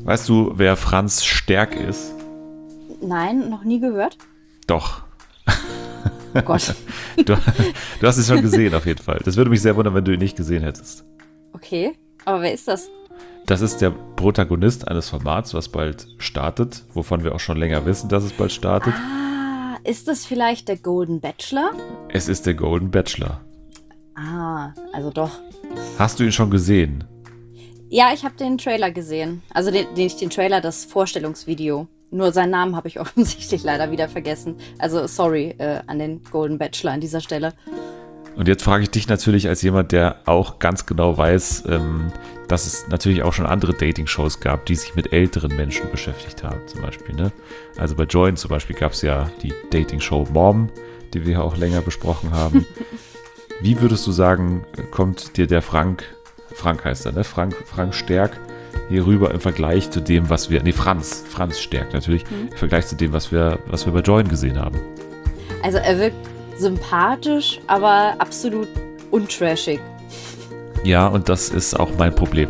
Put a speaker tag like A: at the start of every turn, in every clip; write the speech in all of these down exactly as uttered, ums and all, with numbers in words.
A: Weißt du, wer Franz Sterk ist?
B: Nein, noch nie gehört.
A: Doch.
B: Oh Gott.
A: Du, du hast es schon gesehen auf jeden Fall. Das würde mich sehr wundern, wenn du ihn nicht gesehen hättest.
B: Okay, aber wer ist das?
A: Das ist der Protagonist eines Formats, was bald startet, wovon wir auch schon länger wissen, dass es bald startet.
B: Ah, ist das vielleicht der Golden Bachelor?
A: Es ist der Golden Bachelor.
B: Ah, also doch.
A: Hast du ihn schon gesehen?
B: Ja, ich habe den Trailer gesehen. Also den, den, nicht den Trailer, das Vorstellungsvideo. Nur seinen Namen habe ich offensichtlich leider wieder vergessen. Also sorry äh, an den Golden Bachelor an dieser Stelle.
A: Und jetzt frage ich dich natürlich als jemand, der auch ganz genau weiß, ähm, dass es natürlich auch schon andere Dating-Shows gab, die sich mit älteren Menschen beschäftigt haben, zum Beispiel. Ne? Also bei Join zum Beispiel gab es ja die Dating-Show Mom, die wir ja auch länger besprochen haben. Wie würdest du sagen, kommt dir der Frank, Frank heißt er, ne? Frank, Frank Sterk hier rüber im Vergleich zu dem, was wir, nee, Franz, Franz Sterk natürlich, mhm. im Vergleich zu dem, was wir, was wir bei Join gesehen haben?
B: Also er wirkt sympathisch, aber absolut untrashig.
A: Ja, und das ist auch mein Problem.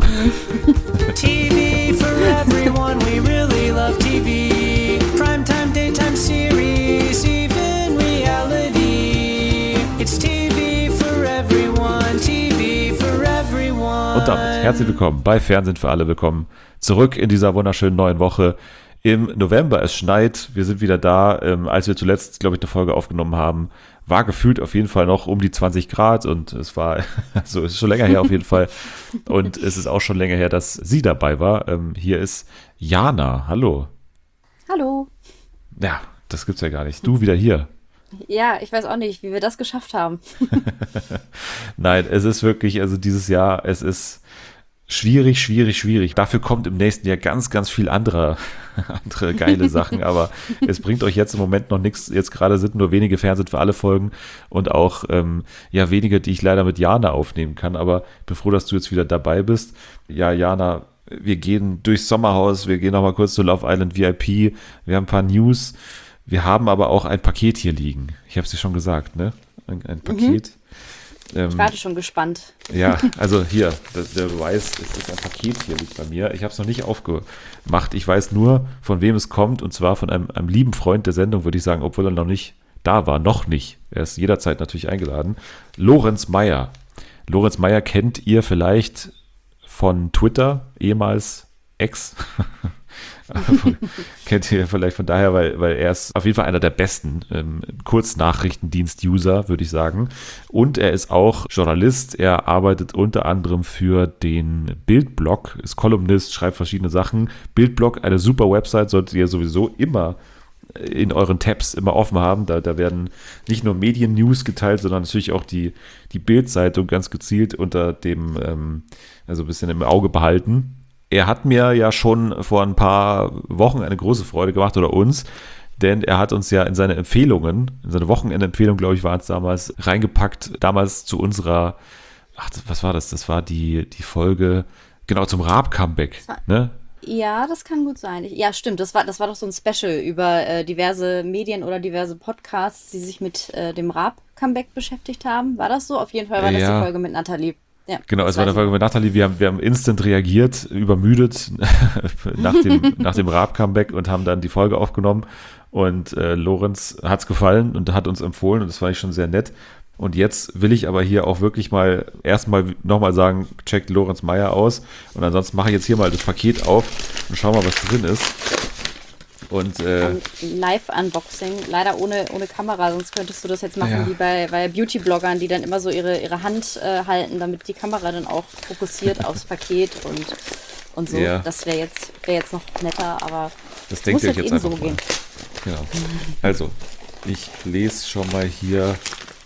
C: T V for everyone, we really love T V. Primetime, daytime series, even reality. It's T V for everyone, T V for everyone.
A: Und damit herzlich willkommen bei Fernsehen für alle. Willkommen zurück in dieser wunderschönen neuen Woche. Im November, es schneit, wir sind wieder da. Ähm, als wir zuletzt, glaube ich, eine Folge aufgenommen haben, war gefühlt auf jeden Fall noch um die zwanzig Grad und es war, also es ist schon länger her auf jeden Fall. Und es ist auch schon länger her, dass sie dabei war. Ähm, hier ist Jana. Hallo.
B: Hallo.
A: Ja, das gibt's ja gar nicht. Du wieder hier.
B: Ja, ich weiß auch nicht, wie wir das geschafft haben.
A: Nein, es ist wirklich, also dieses Jahr, es ist schwierig, schwierig, schwierig. Dafür kommt im nächsten Jahr ganz, ganz viel andere, andere geile Sachen, aber es bringt euch jetzt im Moment noch nichts. Jetzt gerade sind nur wenige Fernsehen für alle Folgen und auch ähm, ja wenige, die ich leider mit Jana aufnehmen kann, aber ich bin froh, dass du jetzt wieder dabei bist. Ja, Jana, wir gehen durchs Sommerhaus, wir gehen noch mal kurz zu Love Island V I P, wir haben ein paar News, wir haben aber auch ein Paket hier liegen. Ich habe es dir schon gesagt, ne? Ein, ein Paket. Mhm.
B: Ich warte schon gespannt.
A: Ja, also hier, der, der Beweis, es ist ein Paket hier liegt bei mir. Ich habe es noch nicht aufgemacht. Ich weiß nur, von wem es kommt, und zwar von einem, einem lieben Freund der Sendung, würde ich sagen, obwohl er noch nicht da war. Noch nicht. Er ist jederzeit natürlich eingeladen. Lorenz Meyer. Lorenz Meyer kennt ihr vielleicht von Twitter, ehemals Ex. Kennt ihr vielleicht von daher, weil, weil er ist auf jeden Fall einer der besten ähm, Kurznachrichtendienst-User, würde ich sagen. Und er ist auch Journalist. Er arbeitet unter anderem für den Bild-Blog, ist Kolumnist, schreibt verschiedene Sachen. Bild-Blog, eine super Website, solltet ihr sowieso immer in euren Tabs immer offen haben. Da, da werden nicht nur Medien-News geteilt, sondern natürlich auch die, die Bild-Zeitung ganz gezielt unter dem, ähm, also ein bisschen im Auge behalten. Er hat mir ja schon vor ein paar Wochen eine große Freude gemacht, oder uns, denn er hat uns ja in seine Empfehlungen, in seine Wochenendempfehlung, glaube ich, war es damals, reingepackt, damals zu unserer, ach, was war das? Das war die, die Folge, genau, zum Raab-Comeback, ne?
B: Ja, das kann gut sein. Ich, ja, stimmt, das war, das war doch so ein Special über äh, diverse Medien oder diverse Podcasts, die sich mit äh, dem Raab-Comeback beschäftigt haben. War das so? Auf jeden Fall war das
A: ja.
B: die Folge mit Nathalie. Ja,
A: genau, es war eine Folge mit Nathalie. Wir haben, wir haben instant reagiert, übermüdet nach dem, nach dem Raab-Comeback und haben dann die Folge aufgenommen. Und äh, Lorenz hat es gefallen und hat uns empfohlen und das fand ich schon sehr nett. Und jetzt will ich aber hier auch wirklich mal erstmal nochmal sagen, checkt Lorenz Meyer aus. Und ansonsten mache ich jetzt hier mal das Paket auf und schau mal, was drin ist. Und äh,
B: Live-Unboxing, leider ohne, ohne Kamera, sonst könntest du das jetzt machen
A: ja.
B: wie bei, bei Beauty-Bloggern, die dann immer so ihre, ihre Hand äh, halten, damit die Kamera dann auch fokussiert aufs Paket und, und so. Ja. Das wäre jetzt, wär jetzt noch netter, aber
A: das denkt ihr euch jetzt einfach
B: so
A: mal.
B: Gehen.
A: Genau. Also, ich lese schon mal hier,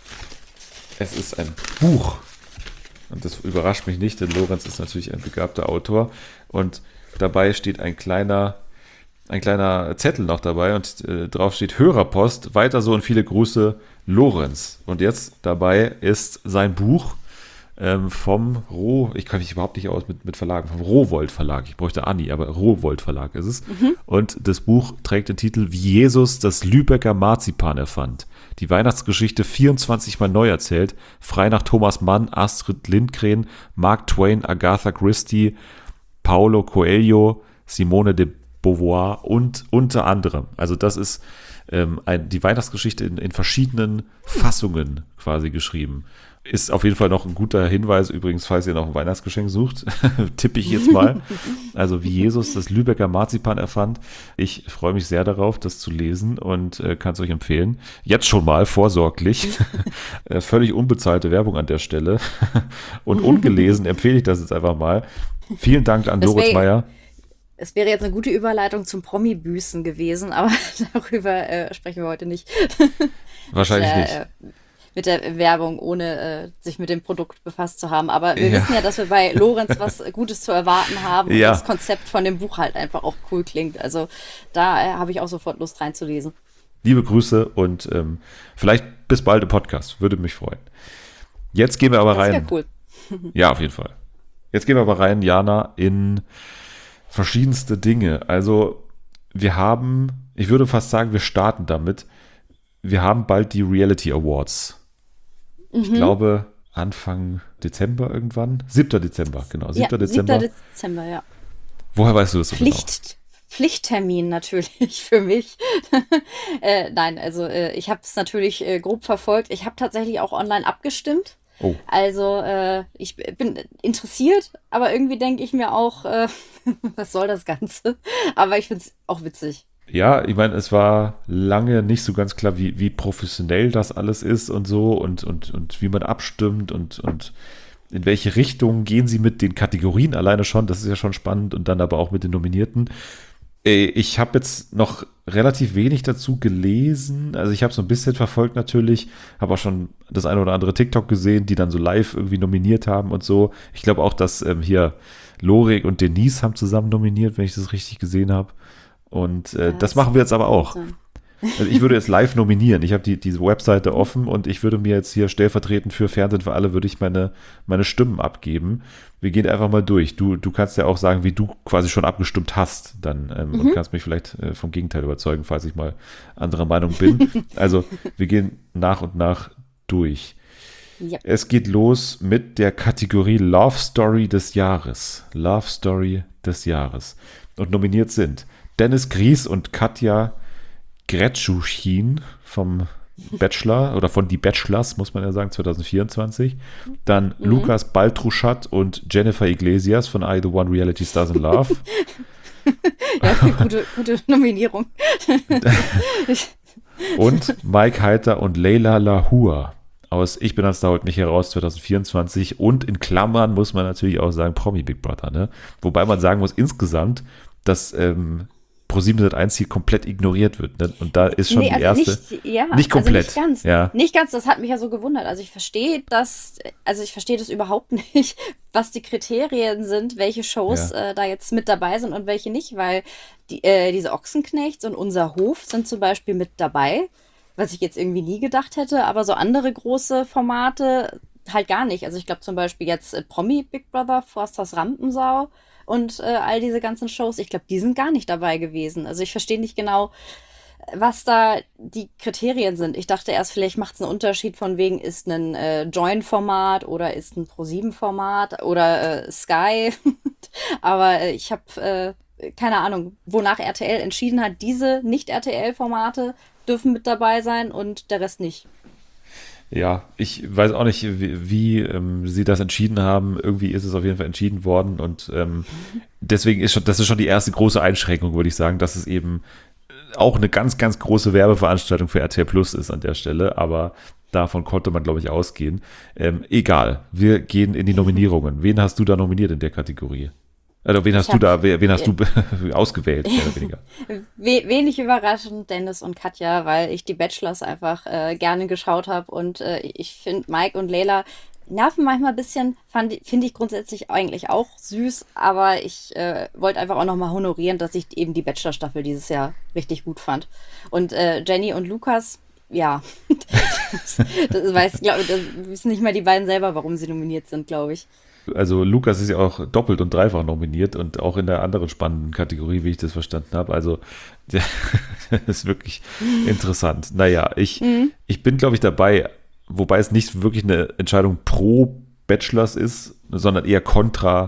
A: es ist ein Buch. Und das überrascht mich nicht, denn Lorenz ist natürlich ein begabter Autor. Und dabei steht ein kleiner Ein kleiner Zettel noch dabei und äh, drauf steht Hörerpost, weiter so und viele Grüße, Lorenz. Und jetzt dabei ist sein Buch ähm, vom Roh, ich kann mich überhaupt nicht aus mit, mit Verlagen, vom Rowohlt Verlag. Ich bräuchte Anni, aber Rowohlt Verlag ist es. Mhm. Und das Buch trägt den Titel Wie Jesus das Lübecker Marzipan erfand. Die Weihnachtsgeschichte vierundzwanzig Mal neu erzählt, frei nach Thomas Mann, Astrid Lindgren, Mark Twain, Agatha Christie, Paulo Coelho, Simone de Beauvoir und unter anderem. Also das ist ähm, ein, die Weihnachtsgeschichte in, in verschiedenen Fassungen quasi geschrieben. Ist auf jeden Fall noch ein guter Hinweis, übrigens, falls ihr noch ein Weihnachtsgeschenk sucht, tippe ich jetzt mal. Also wie Jesus das Lübecker Marzipan erfand. Ich freue mich sehr darauf, das zu lesen und äh, kann es euch empfehlen. Jetzt schon mal, vorsorglich. äh, völlig unbezahlte Werbung an der Stelle. Und ungelesen empfehle ich das jetzt einfach mal. Vielen Dank an
B: Das
A: Loritz
B: wär-
A: Meyer.
B: Es wäre jetzt eine gute Überleitung zum Promi-Büßen gewesen, aber darüber äh, sprechen wir heute nicht.
A: Wahrscheinlich
B: der,
A: nicht.
B: Äh, mit der Werbung, ohne äh, sich mit dem Produkt befasst zu haben. Aber wir
A: Ja.
B: wissen ja, dass wir bei Lorenz was Gutes zu erwarten haben und
A: Ja.
B: das Konzept von dem Buch halt einfach auch cool klingt. Also da äh, habe ich auch sofort Lust reinzulesen.
A: Liebe Grüße und ähm, vielleicht bis bald im Podcast. Würde mich freuen. Jetzt gehen wir aber
B: Das wäre
A: rein.
B: cool.
A: Ja, auf jeden Fall. Jetzt gehen wir aber rein, Jana, in verschiedenste Dinge. Also wir haben, ich würde fast sagen, wir starten damit. Wir haben bald die Reality Awards. Ich glaube Anfang Dezember irgendwann. siebter Dezember, genau. siebter
B: ja,
A: Dezember.
B: siebter Dezember, ja.
A: Woher weißt du das so
B: Pflicht, Pflichttermin natürlich für mich. äh, nein, also äh, ich habe es natürlich äh, grob verfolgt. Ich habe tatsächlich auch online abgestimmt.
A: genau? Oh,
B: Also äh, ich b- bin interessiert, aber irgendwie denke ich mir auch, äh, was soll das Ganze? Aber ich finde es auch witzig.
A: ja, ich meine, es war lange nicht so ganz klar, wie, wie professionell das alles ist und so und, und, und wie man abstimmt und, und in welche Richtung gehen sie mit den Kategorien alleine schon. Das ist ja schon spannend und dann aber auch mit den Nominierten. Äh, Ich habe jetzt noch relativ wenig dazu gelesen. Also ich habe so ein bisschen verfolgt natürlich, habe auch schon das eine oder andere TikTok gesehen, die dann so live irgendwie nominiert haben und so. Ich glaube auch, dass ähm, hier Lorik und Denise haben zusammen nominiert, wenn ich das richtig gesehen habe. Und äh,
B: Ja,
A: das
B: das
A: machen wir jetzt aber auch.
B: sein.
A: Also ich würde jetzt live nominieren. Ich habe die, diese Webseite offen und ich würde mir jetzt hier stellvertretend für Fernsehen für alle, würde ich meine, meine Stimmen abgeben. Wir gehen einfach mal durch. Du, du kannst ja auch sagen, wie du quasi schon abgestimmt hast dann ähm, und kannst mich vielleicht äh, vom Gegenteil überzeugen, falls ich mal anderer Meinung bin. Also wir gehen nach und nach durch.
B: Ja.
A: Es geht los mit der Kategorie Love Story des Jahres. Love Story des Jahres. Und nominiert sind Dennis Gries und Katja Gretschuchin vom Bachelor oder von Die Bachelors, muss man ja sagen, zwanzig vierundzwanzig. Dann
B: Mhm.
A: Lukas Baltruschat und Jennifer Iglesias von I, The One Reality Stars in Love.
B: Ja, gute, gute Nominierung.
A: Und Mike Heiter und Leila Lahua aus Ich bin das da holt mich heraus zwanzig vierundzwanzig. Und in Klammern muss man natürlich auch sagen Promi Big Brother. Ne? Wobei man sagen muss, insgesamt, dass ähm, ProSieben eins hier komplett ignoriert wird. Ne? Und da ist schon
B: Nee,
A: die
B: also
A: erste.
B: Nicht, ja,
A: nicht komplett.
B: Also nicht ganz.
A: Ja.
B: Nicht ganz, das hat mich ja so gewundert. Also ich verstehe das, also ich verstehe das überhaupt nicht, was die Kriterien sind, welche Shows
A: Ja.
B: äh, da jetzt mit dabei sind und welche nicht, weil die, äh, diese Ochsenknechts und Unser Hof sind zum Beispiel mit dabei, was ich jetzt irgendwie nie gedacht hätte, aber so andere große Formate halt gar nicht. Also ich glaube zum Beispiel jetzt äh, Promi Big Brother, Forsters Rampensau und äh, all diese ganzen Shows, ich glaube, die sind gar nicht dabei gewesen. Also ich verstehe nicht genau, was da die Kriterien sind. Ich dachte erst, vielleicht macht es einen Unterschied von wegen, ist ein äh, Join-Format oder ist ein ProSieben-Format oder äh, Sky. Aber äh, ich habe äh, keine Ahnung, wonach R T L entschieden hat, diese Nicht-R T L-Formate dürfen mit dabei sein und der Rest nicht.
A: Ja, ich weiß auch nicht, wie, wie ähm, sie das entschieden haben. Irgendwie ist es auf jeden Fall entschieden worden und ähm, deswegen ist schon, das ist schon die erste große Einschränkung, würde ich sagen, dass es eben auch eine ganz, ganz große Werbeveranstaltung für R T L Plus ist an der Stelle, aber davon konnte man, glaube ich, ausgehen. Ähm, egal, wir gehen in die Nominierungen. Wen hast du da nominiert in der Kategorie? Also wen hast
B: Ich
A: du da,
B: hab-
A: wen wen hast du ausgewählt, mehr oder weniger?
B: We wenig überraschend, Dennis und Katja, weil ich die Bachelors einfach äh, gerne geschaut habe und äh, ich finde Mike und Leila nerven manchmal ein bisschen, finde ich grundsätzlich eigentlich auch süß, aber ich äh, wollte einfach auch nochmal honorieren, dass ich eben die Bachelor-Staffel dieses Jahr richtig gut fand. Und äh, Jenny und Lukas, ja, das, das weiß, glaube das wissen nicht mal die beiden selber, warum sie nominiert sind, glaube ich.
A: Also Lukas ist ja auch doppelt und dreifach nominiert und auch in der anderen spannenden Kategorie, wie ich das verstanden habe. Also der, das ist wirklich interessant. Naja, ich,
B: Mhm.
A: ich bin, glaube ich, dabei, wobei es nicht wirklich eine Entscheidung pro Bachelors ist, sondern eher kontra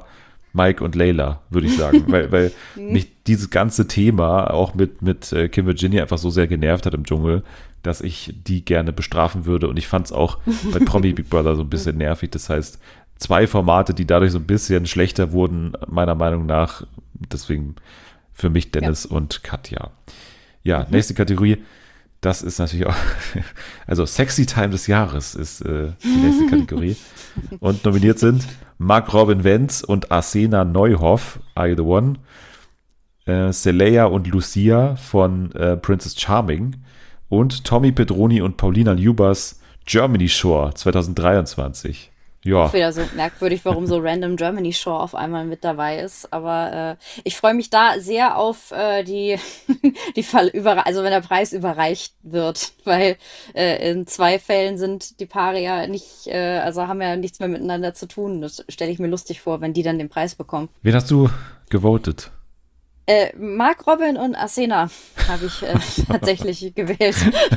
A: Mike und Layla, würde ich sagen. weil weil mich dieses ganze Thema auch mit, mit äh, Kim Virginia einfach so sehr genervt hat im Dschungel, dass ich die gerne bestrafen würde. Und ich fand es auch bei Promi Big Brother so ein bisschen nervig. Das heißt, zwei Formate, die dadurch so ein bisschen schlechter wurden, meiner Meinung nach. Deswegen für mich Dennis ja. und Katja. Ja, mhm. nächste Kategorie. Das ist natürlich auch, also Sexy Time des Jahres ist äh, die nächste Kategorie. Und nominiert sind Mark Robin Wenz und Arsena Neuhoff, Are You the One? Äh, Celaya und Lucia von äh, Princess Charming und Tommy Pedroni und Paulina Ljubas Germany Shore zwanzig dreiundzwanzig. Ja.
B: Auch wieder so merkwürdig, warum so random Germany Shore auf einmal mit dabei ist. Aber äh, ich freue mich da sehr auf äh, die, die Fall über, also wenn der Preis überreicht wird, weil äh, in zwei Fällen sind die Paare ja nicht, äh, also haben ja nichts mehr miteinander zu tun. Das stelle ich mir lustig vor, wenn die dann den Preis bekommen.
A: Wen hast du gewotet?
B: Äh, Mark Robin und Arsena habe ich äh, tatsächlich gewählt.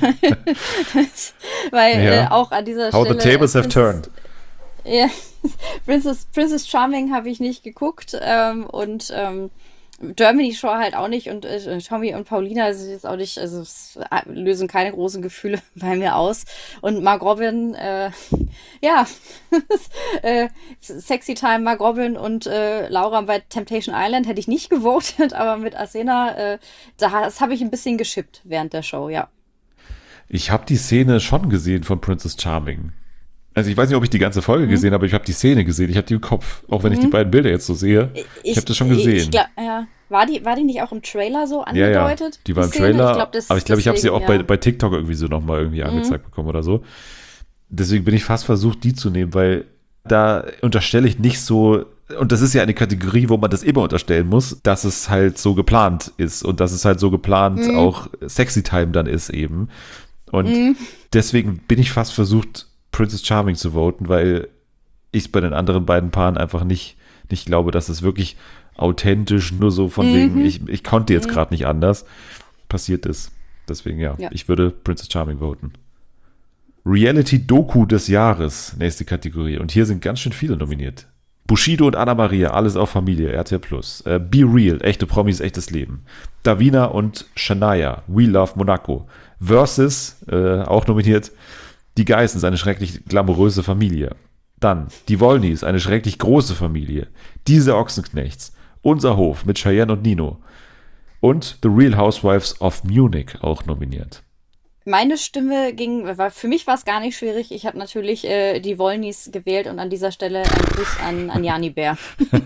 B: das, weil
A: ja.
B: äh, auch an dieser
A: How
B: Stelle.
A: the tables have turned.
B: Ja, Princess, Princess Charming habe ich nicht geguckt ähm, und ähm, Germany Shore halt auch nicht und äh, Tommy und Paulina ist jetzt auch nicht, also es lösen keine großen Gefühle bei mir aus. Und Mark Robin, äh, ja, äh, Sexy Time Mark Robin und äh, Laura bei Temptation Island hätte ich nicht gewotet, aber mit Arsena, äh, das habe ich ein bisschen geschippt während der Show, ja.
A: Ich habe die Szene schon gesehen von Princess Charming. Also ich weiß nicht, ob ich die ganze Folge mhm. gesehen habe, aber ich habe die Szene gesehen. Ich habe die im Kopf, auch wenn mhm. ich die beiden Bilder jetzt so sehe. Ich, ich habe das schon gesehen.
B: Ich glaub, ja. War die, war die nicht auch im Trailer so angedeutet? Ja, ja.
A: Die war im
B: Szene?
A: Trailer,
B: ich glaub, das,
A: aber ich glaube, ich habe sie auch
B: ja.
A: bei, bei TikTok irgendwie so nochmal irgendwie angezeigt mhm. bekommen oder so. Deswegen bin ich fast versucht, die zu nehmen, weil da unterstelle ich nicht so, und das ist ja eine Kategorie, wo man das immer unterstellen muss, dass es halt so geplant ist und dass es halt so geplant mhm. auch Sexy Time dann ist eben. Und mhm. deswegen bin ich fast versucht, Princess Charming zu voten, weil ich bei den anderen beiden Paaren einfach nicht, nicht glaube, dass es wirklich authentisch nur so von mhm. wegen, ich, ich konnte jetzt mhm. gerade nicht anders, passiert ist. Deswegen ja, ja, ich würde Princess Charming voten. Reality-Doku des Jahres, nächste Kategorie. Und hier sind ganz schön viele nominiert. Bushido und Anna Maria, alles auf Familie, R T L Plus. Äh, Be Real, echte Promis, echtes Leben. Davina und Shania, We Love Monaco. Versus, äh, auch nominiert, Die Geissens, eine schrecklich glamouröse Familie. Dann die Wollnies, eine schrecklich große Familie. Diese Ochsenknechts. Unser Hof mit Cheyenne und Nino. Und The Real Housewives of Munich auch nominiert.
B: Meine Stimme ging, war, für mich war es gar nicht schwierig. Ich habe natürlich äh, die Wollnies gewählt und an dieser Stelle einen Gruß an, an Jani Bär.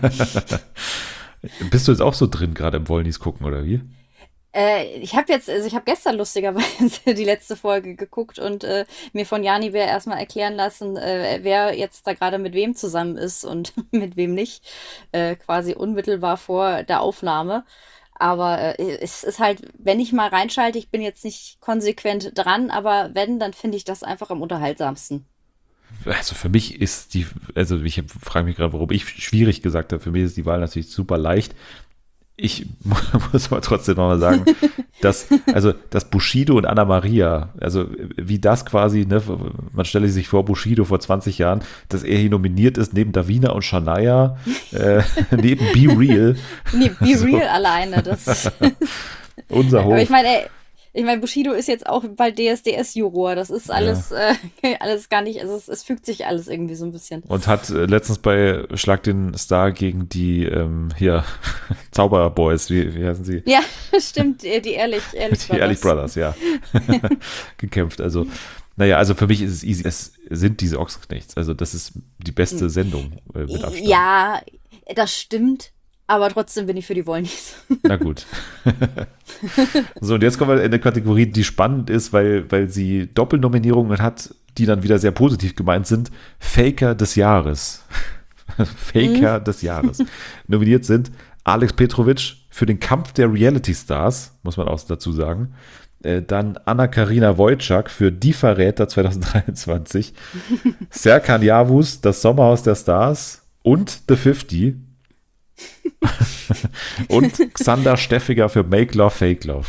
A: Bist du jetzt auch so drin, gerade im Wollnies gucken, oder wie?
B: Äh, ich habe jetzt, also ich habe gestern lustigerweise die letzte Folge geguckt und äh, mir von Jani Bär erstmal erklären lassen, äh, wer jetzt da gerade mit wem zusammen ist und mit wem nicht, äh, quasi unmittelbar vor der Aufnahme. Aber äh, es ist halt, wenn ich mal reinschalte, ich bin jetzt nicht konsequent dran, aber wenn, dann finde ich das einfach am unterhaltsamsten.
A: Also für mich ist die, also ich frage mich gerade, warum ich schwierig gesagt habe, für mich ist die Wahl natürlich super leicht. Ich muss aber trotzdem nochmal sagen, dass, also, dass Bushido und Anna Maria, also wie das quasi, ne, man stelle sich vor, Bushido vor zwanzig Jahren, dass er hier nominiert ist, neben Davina und Shania, äh, neben Be Real.
B: Nee, Be so. Real alleine, das
A: unser Hof.
B: Aber ich meine, ey, ich meine, Bushido ist jetzt auch bald D S D S-Juror. Das ist alles, ja. äh, alles gar nicht, also es, es fügt sich alles irgendwie so ein bisschen.
A: Und hat äh, letztens bei Schlag den Star gegen die ähm, hier Zauberboys, wie, wie heißen sie?
B: Ja, stimmt, die Ehrlich, Ehrlich
A: die
B: Brothers.
A: Ehrlich Brothers, ja. gekämpft. Also, naja, also für mich ist es easy. Es sind diese Ochsenknechts. Also das ist die beste Sendung äh, mit Abstand.
B: Ja, das stimmt. Aber trotzdem bin ich für die Wollnies.
A: Na gut. So, und jetzt kommen wir in eine Kategorie, die spannend ist, weil, weil sie Doppelnominierungen hat, die dann wieder sehr positiv gemeint sind. Faker des Jahres. Faker mhm. des Jahres. Nominiert sind Alex Petrovic für den Kampf der Reality Stars, muss man auch dazu sagen. Äh, dann Anna-Karina Wojcik für Die Verräter zwanzig dreiundzwanzig. Serkan Yavuz, Das Sommerhaus der Stars und The fünfzig. Und Xander Steffiger für Make Love, Fake Love.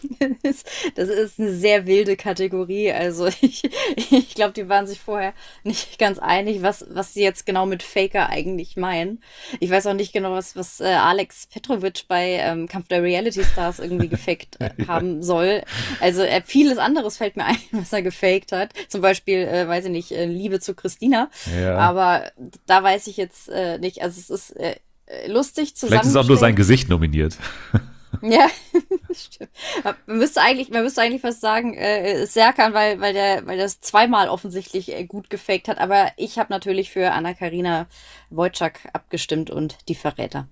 B: Das ist eine sehr wilde Kategorie. Also ich, ich glaube, die waren sich vorher nicht ganz einig, was, was sie jetzt genau mit Faker eigentlich meinen. Ich weiß auch nicht genau, was, was äh, Alex Petrovic bei ähm, Kampf der Reality Stars irgendwie gefaked äh, haben soll. Also äh, vieles anderes fällt mir ein, was er gefaked hat. Zum Beispiel, äh, weiß ich nicht, äh, Liebe zu Christina.
A: Ja.
B: Aber da weiß ich jetzt äh, nicht. Also es ist äh, lustig zusammengestellt.
A: Vielleicht ist auch nur sein Gesicht nominiert.
B: Ja, stimmt. Man müsste eigentlich, man müsste eigentlich fast sagen, äh, Serkan, weil, weil der, weil das zweimal offensichtlich äh, gut gefaked hat. Aber ich habe natürlich für Anna-Karina Wojcik abgestimmt und die Verräter.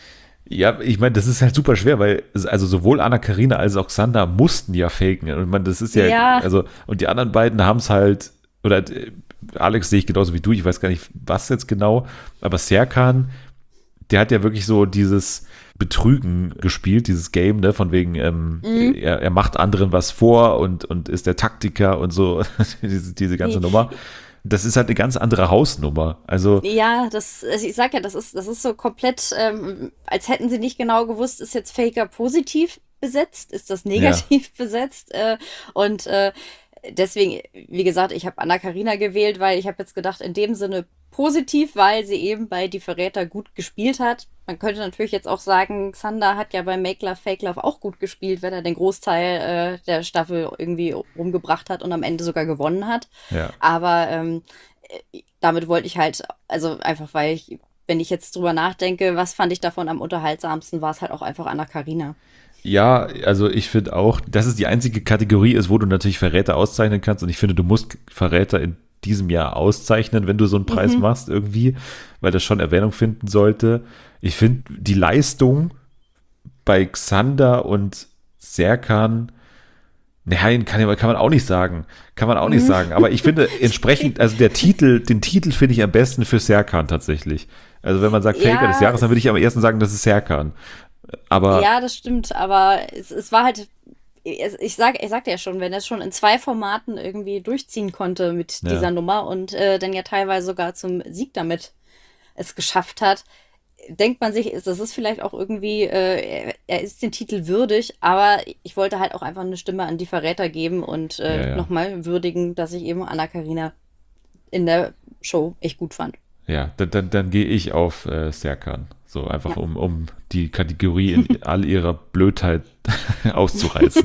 A: Ja, ich meine, das ist halt super schwer, weil also sowohl Anna-Karina als auch Xander mussten ja faken. Und man, das ist ja,
B: Ja.
A: also, und die anderen beiden haben es halt, oder äh, Alex sehe ich genauso wie du, ich weiß gar nicht, was jetzt genau, aber Serkan, der hat ja wirklich so dieses Betrügen gespielt, dieses Game, ne, von wegen, ähm,
B: Mhm.
A: er, er macht anderen was vor und, und ist der Taktiker und so, diese, diese ganze
B: Nee.
A: Nummer. Das ist halt eine ganz andere Hausnummer. Also,
B: Ja, das, also ich sag ja, das ist, das ist so komplett, ähm, als hätten sie nicht genau gewusst, ist jetzt Faker positiv besetzt, ist das negativ besetzt, äh, und äh, deswegen, wie gesagt, ich habe Anna-Karina gewählt, weil ich habe jetzt gedacht, in dem Sinne positiv, weil sie eben bei Die Verräter gut gespielt hat. Man könnte natürlich jetzt auch sagen, Xander hat ja bei Make Love, Fake Love auch gut gespielt, wenn er den Großteil äh, der Staffel irgendwie rumgebracht hat und am Ende sogar gewonnen hat.
A: ja.
B: Aber ähm, äh, damit wollte ich halt, also einfach, weil ich, wenn ich jetzt drüber nachdenke, was fand ich davon am unterhaltsamsten, war es halt auch einfach Anna-Karina.
A: Ja, also ich finde auch, dass es die einzige Kategorie ist, wo du natürlich Verräter auszeichnen kannst. Und ich finde, du musst Verräter in diesem Jahr auszeichnen, wenn du so einen Preis
B: Mhm.
A: machst irgendwie, weil das schon Erwähnung finden sollte. Ich finde die Leistung bei Xander und Serkan, nein, kann, kann man auch nicht sagen. Kann man auch nicht
B: Mhm.
A: sagen. Aber ich finde entsprechend, also der Titel, den Titel finde ich am besten für Serkan tatsächlich. Also wenn man sagt Faker
B: Ja,
A: des Jahres, dann würde ich am ersten sagen, das ist Serkan. Aber
B: Ja, das stimmt, aber es, es war halt, es- ich sag, ich sagte ja schon, wenn er es schon in zwei Formaten irgendwie durchziehen konnte mit
A: Ja.
B: dieser Nummer und äh, dann ja teilweise sogar zum Sieg damit es geschafft hat, denkt man sich, ist- das ist vielleicht auch irgendwie, äh, er, er ist den Titel würdig, aber ich wollte halt auch einfach eine Stimme an die Verräter geben und äh,
A: Ja, ja.
B: nochmal würdigen, dass ich eben Anna-Karina in der Show echt gut fand.
A: ja, dann, dann, dann gehe ich auf äh, Serkan. So einfach,
B: Ja.
A: um, um die Kategorie in all ihrer Blödheit auszureißen.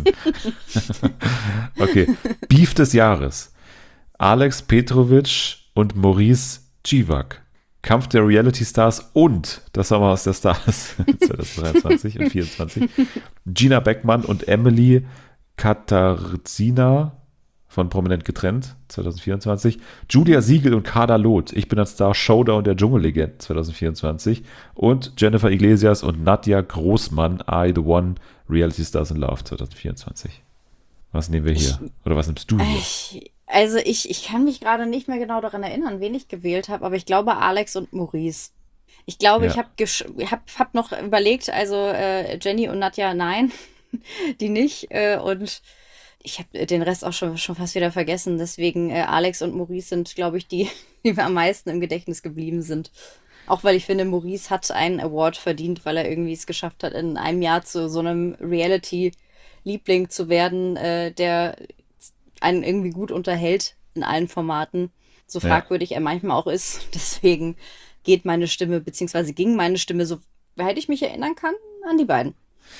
A: Okay. Beef des Jahres. Alex Petrovic und Maurice Civak. Kampf der Reality Stars und das Sommerhaus der Stars zwanzig dreiundzwanzig und vierundzwanzig. Gina Beckmann und Emily Katarzyna von Prominent getrennt, zwanzig vierundzwanzig. Julia Siegel und Kader Loth, Ich bin ein Star, Showdown der Dschungellegend, zwanzig vierundzwanzig. Und Jennifer Iglesias und Nadja Großmann, I the One, Reality Stars in Love, zwanzig vierundzwanzig. Was nehmen wir hier? Oder was nimmst du hier?
B: Ich, also ich, ich kann mich gerade nicht mehr genau daran erinnern, wen ich gewählt habe, aber ich glaube Alex und Maurice. Ich glaube,
A: Ja.
B: ich habe hab, hab noch überlegt, also äh, Jenny und Nadja, nein, die nicht. Äh, und ich habe den Rest auch schon, schon fast wieder vergessen. Deswegen äh, Alex und Maurice sind, glaube ich, die, die mir am meisten im Gedächtnis geblieben sind. Auch weil ich finde, Maurice hat einen Award verdient, weil er irgendwie es geschafft hat, in einem Jahr zu so einem Reality-Liebling zu werden, äh, der einen irgendwie gut unterhält in allen Formaten. So
A: Ja.
B: fragwürdig er manchmal auch ist. Deswegen geht meine Stimme, beziehungsweise ging meine Stimme, so weit ich mich erinnern kann, an die beiden.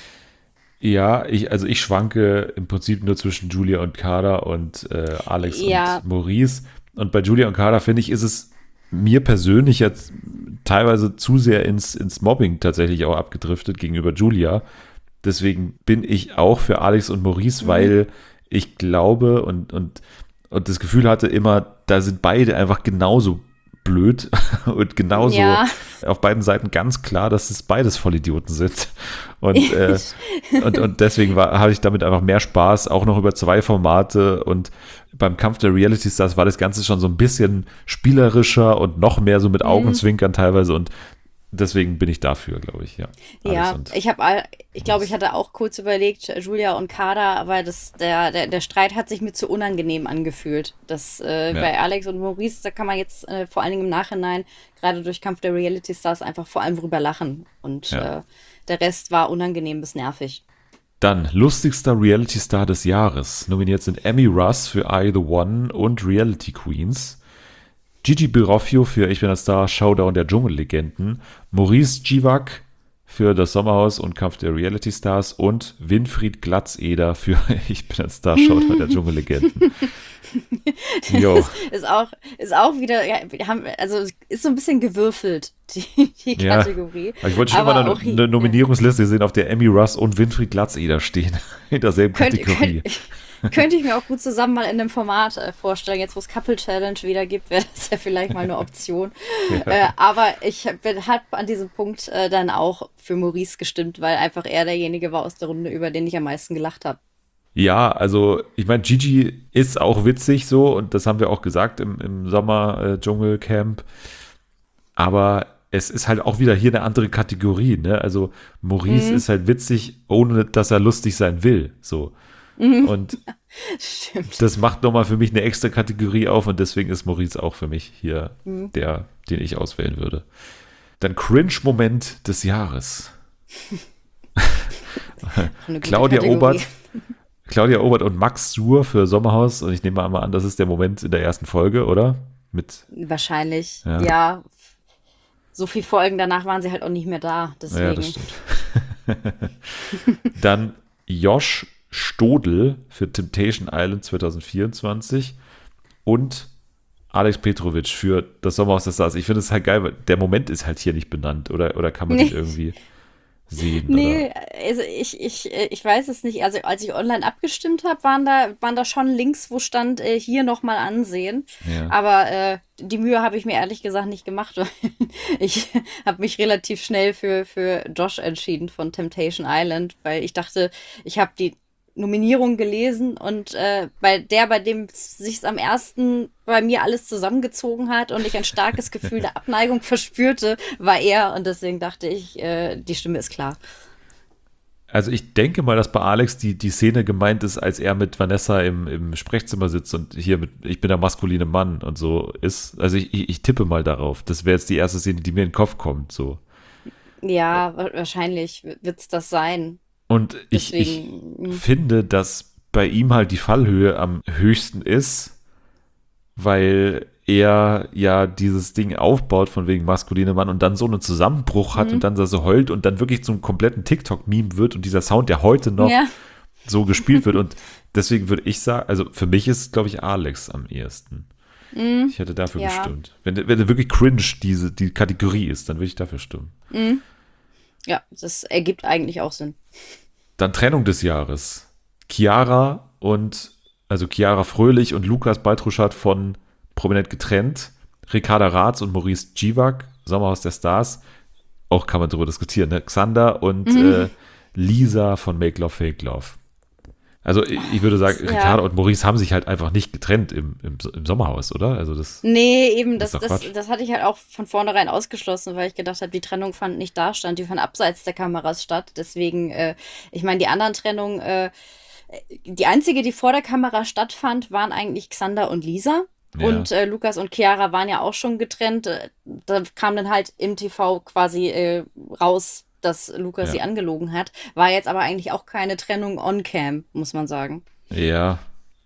A: Ja, ich, also ich schwanke im Prinzip nur zwischen Julia und Kader und äh, Alex
B: Ja.
A: und Maurice. Und bei Julia und Kader, finde ich, ist es mir persönlich jetzt teilweise zu sehr ins, ins Mobbing tatsächlich auch abgedriftet gegenüber Julia. Deswegen bin ich auch für Alex und Maurice,
B: Mhm.
A: weil ich glaube und, und, und das Gefühl hatte immer, da sind beide einfach genauso blöd und genauso
B: Ja.
A: auf beiden Seiten ganz klar, dass es beides Vollidioten sind. Und, äh, und, und deswegen war, hatte ich damit einfach mehr Spaß, auch noch über zwei Formate. Und beim Kampf der Reality Stars war das Ganze schon so ein bisschen spielerischer und noch mehr so mit Augenzwinkern teilweise. Und deswegen bin ich dafür, glaube ich, ja. Alex
B: Ja,
A: und-
B: ich habe, ich glaube, ich hatte auch kurz überlegt, Julia und Kader, aber das, der, der, der Streit hat sich mir zu unangenehm angefühlt. Das äh,
A: Ja.
B: bei Alex und Maurice, da kann man jetzt äh, vor allen Dingen im Nachhinein, gerade durch Kampf der Reality Stars, einfach vor allem drüber lachen. Und
A: Ja.
B: äh, der Rest war unangenehm bis nervig.
A: Dann lustigster Reality-Star des Jahres. Nominiert sind Emmy Russ für I the One und Reality Queens. Gigi Biroffio für Ich bin ein Star, Showdown der Dschungellegenden. Maurice Givak für Das Sommerhaus und Kampf der Reality Stars. Und Winfried Glatzeder für Ich bin ein Star, Showdown der Dschungellegenden. Jo.
B: Das ist auch, ist auch wieder, ja, wir haben, also ist so ein bisschen gewürfelt, die, die
A: Ja.
B: Kategorie.
A: Aber ich wollte schon
B: Aber
A: mal eine,
B: auch hier-
A: eine Nominierungsliste sehen, auf der Emmy Russ und Winfried Glatzeder stehen. In derselben
B: Könnte,
A: Kategorie.
B: könnte, könnte ich mir auch gut zusammen mal in einem Format äh, vorstellen. Jetzt, wo es Couple Challenge wieder gibt, wäre das ja vielleicht mal eine Option. äh, aber ich habe an diesem Punkt äh, dann auch für Maurice gestimmt, weil einfach er derjenige war aus der Runde, über den ich am meisten gelacht habe.
A: Ja, also ich meine, Gigi ist auch witzig so und das haben wir auch gesagt im, im Sommer-Dschungelcamp. Aber es ist halt auch wieder hier eine andere Kategorie, ne? Also Maurice ist halt witzig, ohne dass er lustig sein will. So. Und
B: Stimmt.
A: das macht nochmal für mich eine extra Kategorie auf und deswegen ist Maurice auch für mich hier der, den ich auswählen würde. Dann Cringe-Moment des Jahres.
B: Eine gute
A: Claudia
B: Kategorie.
A: Obert. Claudia Obert und Max Suhr für Sommerhaus. Und ich nehme mal an, das ist der Moment in der ersten Folge, oder? Mit,
B: Wahrscheinlich,
A: Ja.
B: ja. So viele Folgen danach waren sie halt auch nicht mehr da. Deswegen.
A: ja, das stimmt. Dann Josh Stodl für Temptation Island zwanzig vierundzwanzig und Alex Petrovic für Das Sommerhaus der Stars. Ich finde es halt geil, weil der Moment ist halt hier nicht benannt. Oder, oder kann man den
B: Nee.
A: irgendwie sehen?
B: Nee, also ich, ich, äh, ich weiß es nicht. Also als ich online abgestimmt habe, waren da, waren da schon Links, wo stand, äh, hier nochmal ansehen.
A: Ja.
B: Aber äh, die Mühe habe ich mir ehrlich gesagt nicht gemacht. Weil ich habe mich relativ schnell für, für Josh entschieden von Temptation Island, weil ich dachte, ich habe die Nominierung gelesen und äh, bei der, bei dem sich am ersten bei mir alles zusammengezogen hat und ich ein starkes Gefühl der Abneigung verspürte, war er und deswegen dachte ich, äh, die Stimme ist klar.
A: Also ich denke mal, dass bei Alex die, die Szene gemeint ist, als er mit Vanessa im, im Sprechzimmer sitzt und hier mit, ich bin der maskuline Mann und so ist. Also ich, ich, ich tippe mal darauf. Das wäre jetzt die erste Szene, die mir in den Kopf kommt. So.
B: Ja, wa- wahrscheinlich wird es das sein.
A: Und ich, ich
B: Deswegen,
A: finde, dass bei ihm halt die Fallhöhe am höchsten ist, weil er ja dieses Ding aufbaut von wegen maskuline Mann und dann so einen Zusammenbruch hat und dann so heult und dann wirklich zum kompletten TikTok-Meme wird und dieser Sound, der heute noch
B: ja,
A: so gespielt wird. Und deswegen würde ich sagen, also für mich ist, glaube ich, Alex am ehesten. Ich hätte dafür
B: Ja.
A: gestimmt. Wenn, wenn wirklich cringe diese, die Kategorie ist, dann würde ich dafür stimmen.
B: ja, das ergibt eigentlich auch Sinn.
A: Dann Trennung des Jahres. Chiara und, also Chiara Fröhlich und Lukas Baltruschat von Prominent getrennt. Ricarda Raths und Maurice Givak, Sommerhaus der Stars. Auch kann man darüber diskutieren, ne? Xander und äh, Lisa von Make Love Fake Love. Also ich, ich würde sagen,
B: Ja.
A: Ricarda und Maurice haben sich halt einfach nicht getrennt im, im, im Sommerhaus, oder? Also das,
B: Nee, eben,
A: Das
B: das,
A: ist doch
B: das,
A: Quatsch.
B: das hatte ich halt auch von vornherein ausgeschlossen, weil ich gedacht habe, die Trennung fand nicht da statt, die fand abseits der Kameras statt. Deswegen, äh, ich meine, die anderen Trennungen, äh, die einzige, die vor der Kamera stattfand, waren eigentlich Xander und Lisa.
A: Ja.
B: Und äh, Lukas und Chiara waren ja auch schon getrennt. Äh, Da kam dann halt im T V quasi äh, raus, dass Lukas
A: Ja.
B: sie angelogen hat. War jetzt aber eigentlich auch keine Trennung on-cam, muss man sagen.
A: ja.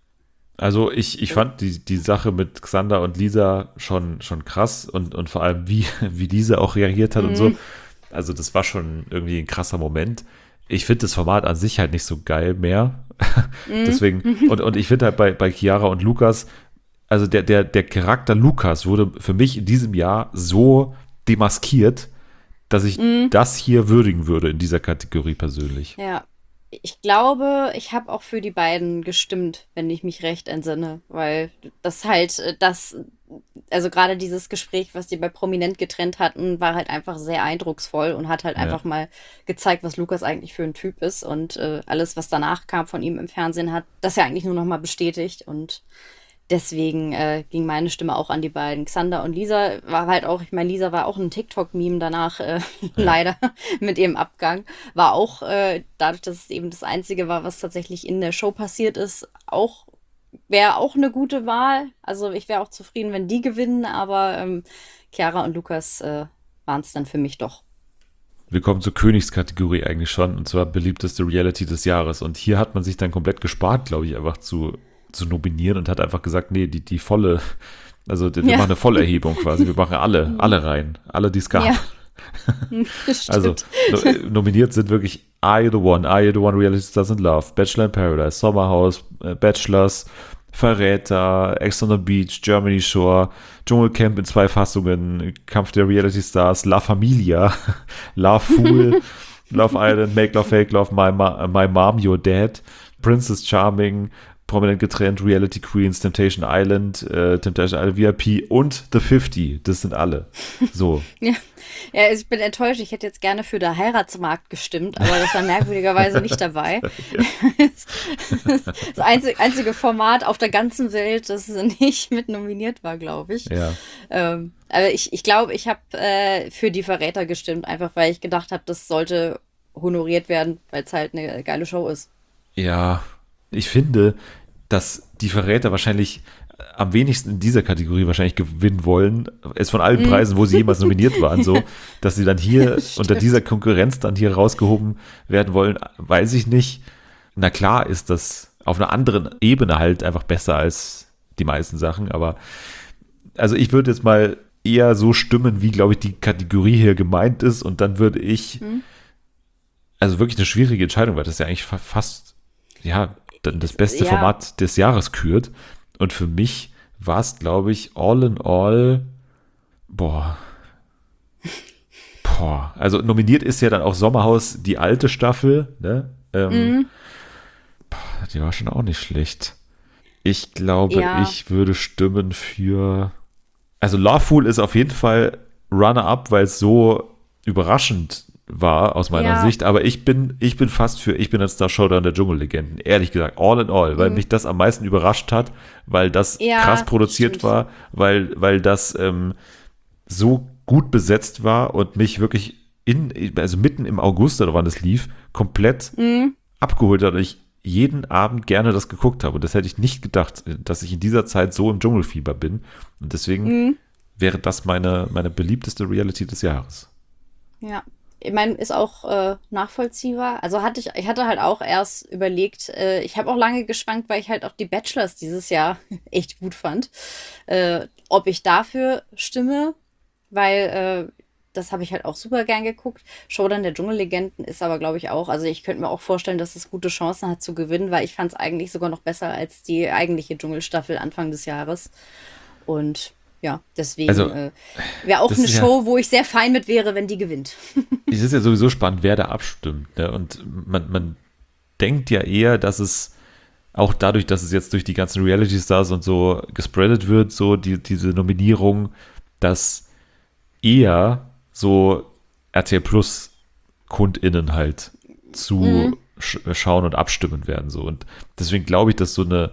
A: Also ich, ich fand die, die Sache mit Xander und Lisa schon, schon krass und, und vor allem, wie, wie Lisa auch reagiert hat und so. Also das war schon irgendwie ein krasser Moment. Ich finde das Format an sich halt nicht so geil mehr. Deswegen, und, und ich finde halt bei, bei Chiara und Lukas, also der, der, der Charakter Lukas wurde für mich in diesem Jahr so demaskiert, dass ich das hier würdigen würde in dieser Kategorie persönlich.
B: Ja, ich glaube, ich habe auch für die beiden gestimmt, wenn ich mich recht entsinne, weil das halt äh, das, also gerade dieses Gespräch, was die bei Prominent getrennt hatten, war halt einfach sehr eindrucksvoll und hat halt
A: Ja.
B: einfach mal gezeigt, was Lukas eigentlich für ein Typ ist und äh, alles, was danach kam von ihm im Fernsehen, hat das ja eigentlich nur noch mal bestätigt und deswegen äh, ging meine Stimme auch an die beiden. Xander und Lisa war halt auch, ich meine, Lisa war auch ein TikTok-Meme danach, äh, leider, mit ihrem Abgang. War auch, äh, dadurch, dass es eben das Einzige war, was tatsächlich in der Show passiert ist, auch, wäre auch eine gute Wahl. Also ich wäre auch zufrieden, wenn die gewinnen, aber ähm, Chiara und Lukas äh, waren es dann für mich doch.
A: wir kommen zur Königskategorie eigentlich schon, und zwar beliebteste Reality des Jahres. Und hier hat man sich dann komplett gespart, glaube ich, einfach zu, zu nominieren und hat einfach gesagt, nee, die, die volle, also wir
B: Ja.
A: machen eine Vollerhebung quasi, wir machen alle, alle rein, alle, die es gab.
B: Ja. Das
A: Also
B: stimmt.
A: no, äh, nominiert sind wirklich Are You the One, Are You the One, Reality Stars in Love, Bachelor in Paradise, Sommerhaus, äh, Bachelors, Verräter, Ex on the Beach, Germany Shore, Dschungelcamp in zwei Fassungen, Kampf der Reality Stars, La Familia, Love Fool, Love Island, Make Love Fake Love, My, Ma My Mom, Your Dad, Princess Charming, prominent getrennt, Reality Queens, Temptation Island, äh, Temptation Island V I P und The fünfzig. Das sind alle. So.
B: Ja. Ja, also ich bin enttäuscht. Ich hätte jetzt gerne für den Heiratsmarkt gestimmt, aber das war merkwürdigerweise nicht dabei. Das einzige, einzige Format auf der ganzen Welt, das nicht mit nominiert war, glaube ich.
A: Ja.
B: Ähm, aber ich ich glaube, ich habe äh, für die Verräter gestimmt, einfach weil ich gedacht habe, das sollte honoriert werden, weil es halt eine geile Show ist.
A: Ja, ich finde, dass die Verräter wahrscheinlich am wenigsten in dieser Kategorie wahrscheinlich gewinnen wollen, es von allen Preisen, wo sie jemals nominiert waren, so, dass sie dann hier unter dieser Konkurrenz dann hier rausgehoben werden wollen, weiß ich nicht. Na klar ist das auf einer anderen Ebene halt einfach besser als die meisten Sachen, aber also ich würde jetzt mal eher so stimmen, wie, glaube ich, die Kategorie hier gemeint ist, und dann würde ich, also wirklich eine schwierige Entscheidung, weil das ja eigentlich fa- fast, ja, dann das beste
B: Ja.
A: Format des Jahres kürt. Und für mich war es, glaube ich, all in all, boah, boah, also nominiert ist ja dann auch Sommerhaus, die alte Staffel, ne? Ähm, boah, die war schon auch nicht schlecht. Ich glaube,
B: Ja.
A: ich würde stimmen für, also Lawful ist auf jeden Fall Runner-up, weil es so überraschend war aus meiner
B: Ja.
A: Sicht, aber ich bin, ich bin fast für, ich bin jetzt der Showdown der Dschungellegenden, ehrlich gesagt, all in all, weil mich das am meisten überrascht hat, weil das
B: Ja,
A: krass produziert
B: stimmt.
A: war, weil, weil das ähm, so gut besetzt war und mich wirklich in, also mitten im August oder wann das lief, komplett abgeholt hat und ich jeden Abend gerne das geguckt habe. Und das hätte ich nicht gedacht, dass ich in dieser Zeit so im Dschungelfieber bin. Und deswegen wäre das meine, meine beliebteste Reality des Jahres.
B: Ja, ich meine, ist auch äh, nachvollziehbar. Also hatte ich, ich hatte halt auch erst überlegt, äh, ich habe auch lange geschwankt, weil ich halt auch die Bachelors dieses Jahr echt gut fand, äh, ob ich dafür stimme, weil äh, das habe ich halt auch super gern geguckt. Showdown der Dschungellegenden ist aber, glaube ich, auch, also ich könnte mir auch vorstellen, dass es gute Chancen hat zu gewinnen, weil ich fand es eigentlich sogar noch besser als die eigentliche Dschungelstaffel Anfang des Jahres. Und ja, deswegen
A: Also,
B: äh, wäre auch
A: das
B: eine
A: ist ja-
B: Show, wo ich sehr fein mit wäre, wenn die gewinnt.
A: Es ist ja sowieso spannend, wer da abstimmt. Ne? Und man, man denkt ja eher, dass es auch dadurch, dass es jetzt durch die ganzen Reality-Stars und so gespreadet wird, so die, diese Nominierung, dass eher so R T L Plus KundInnen halt zu sch- schauen und abstimmen werden. So. Und deswegen glaube ich, dass so eine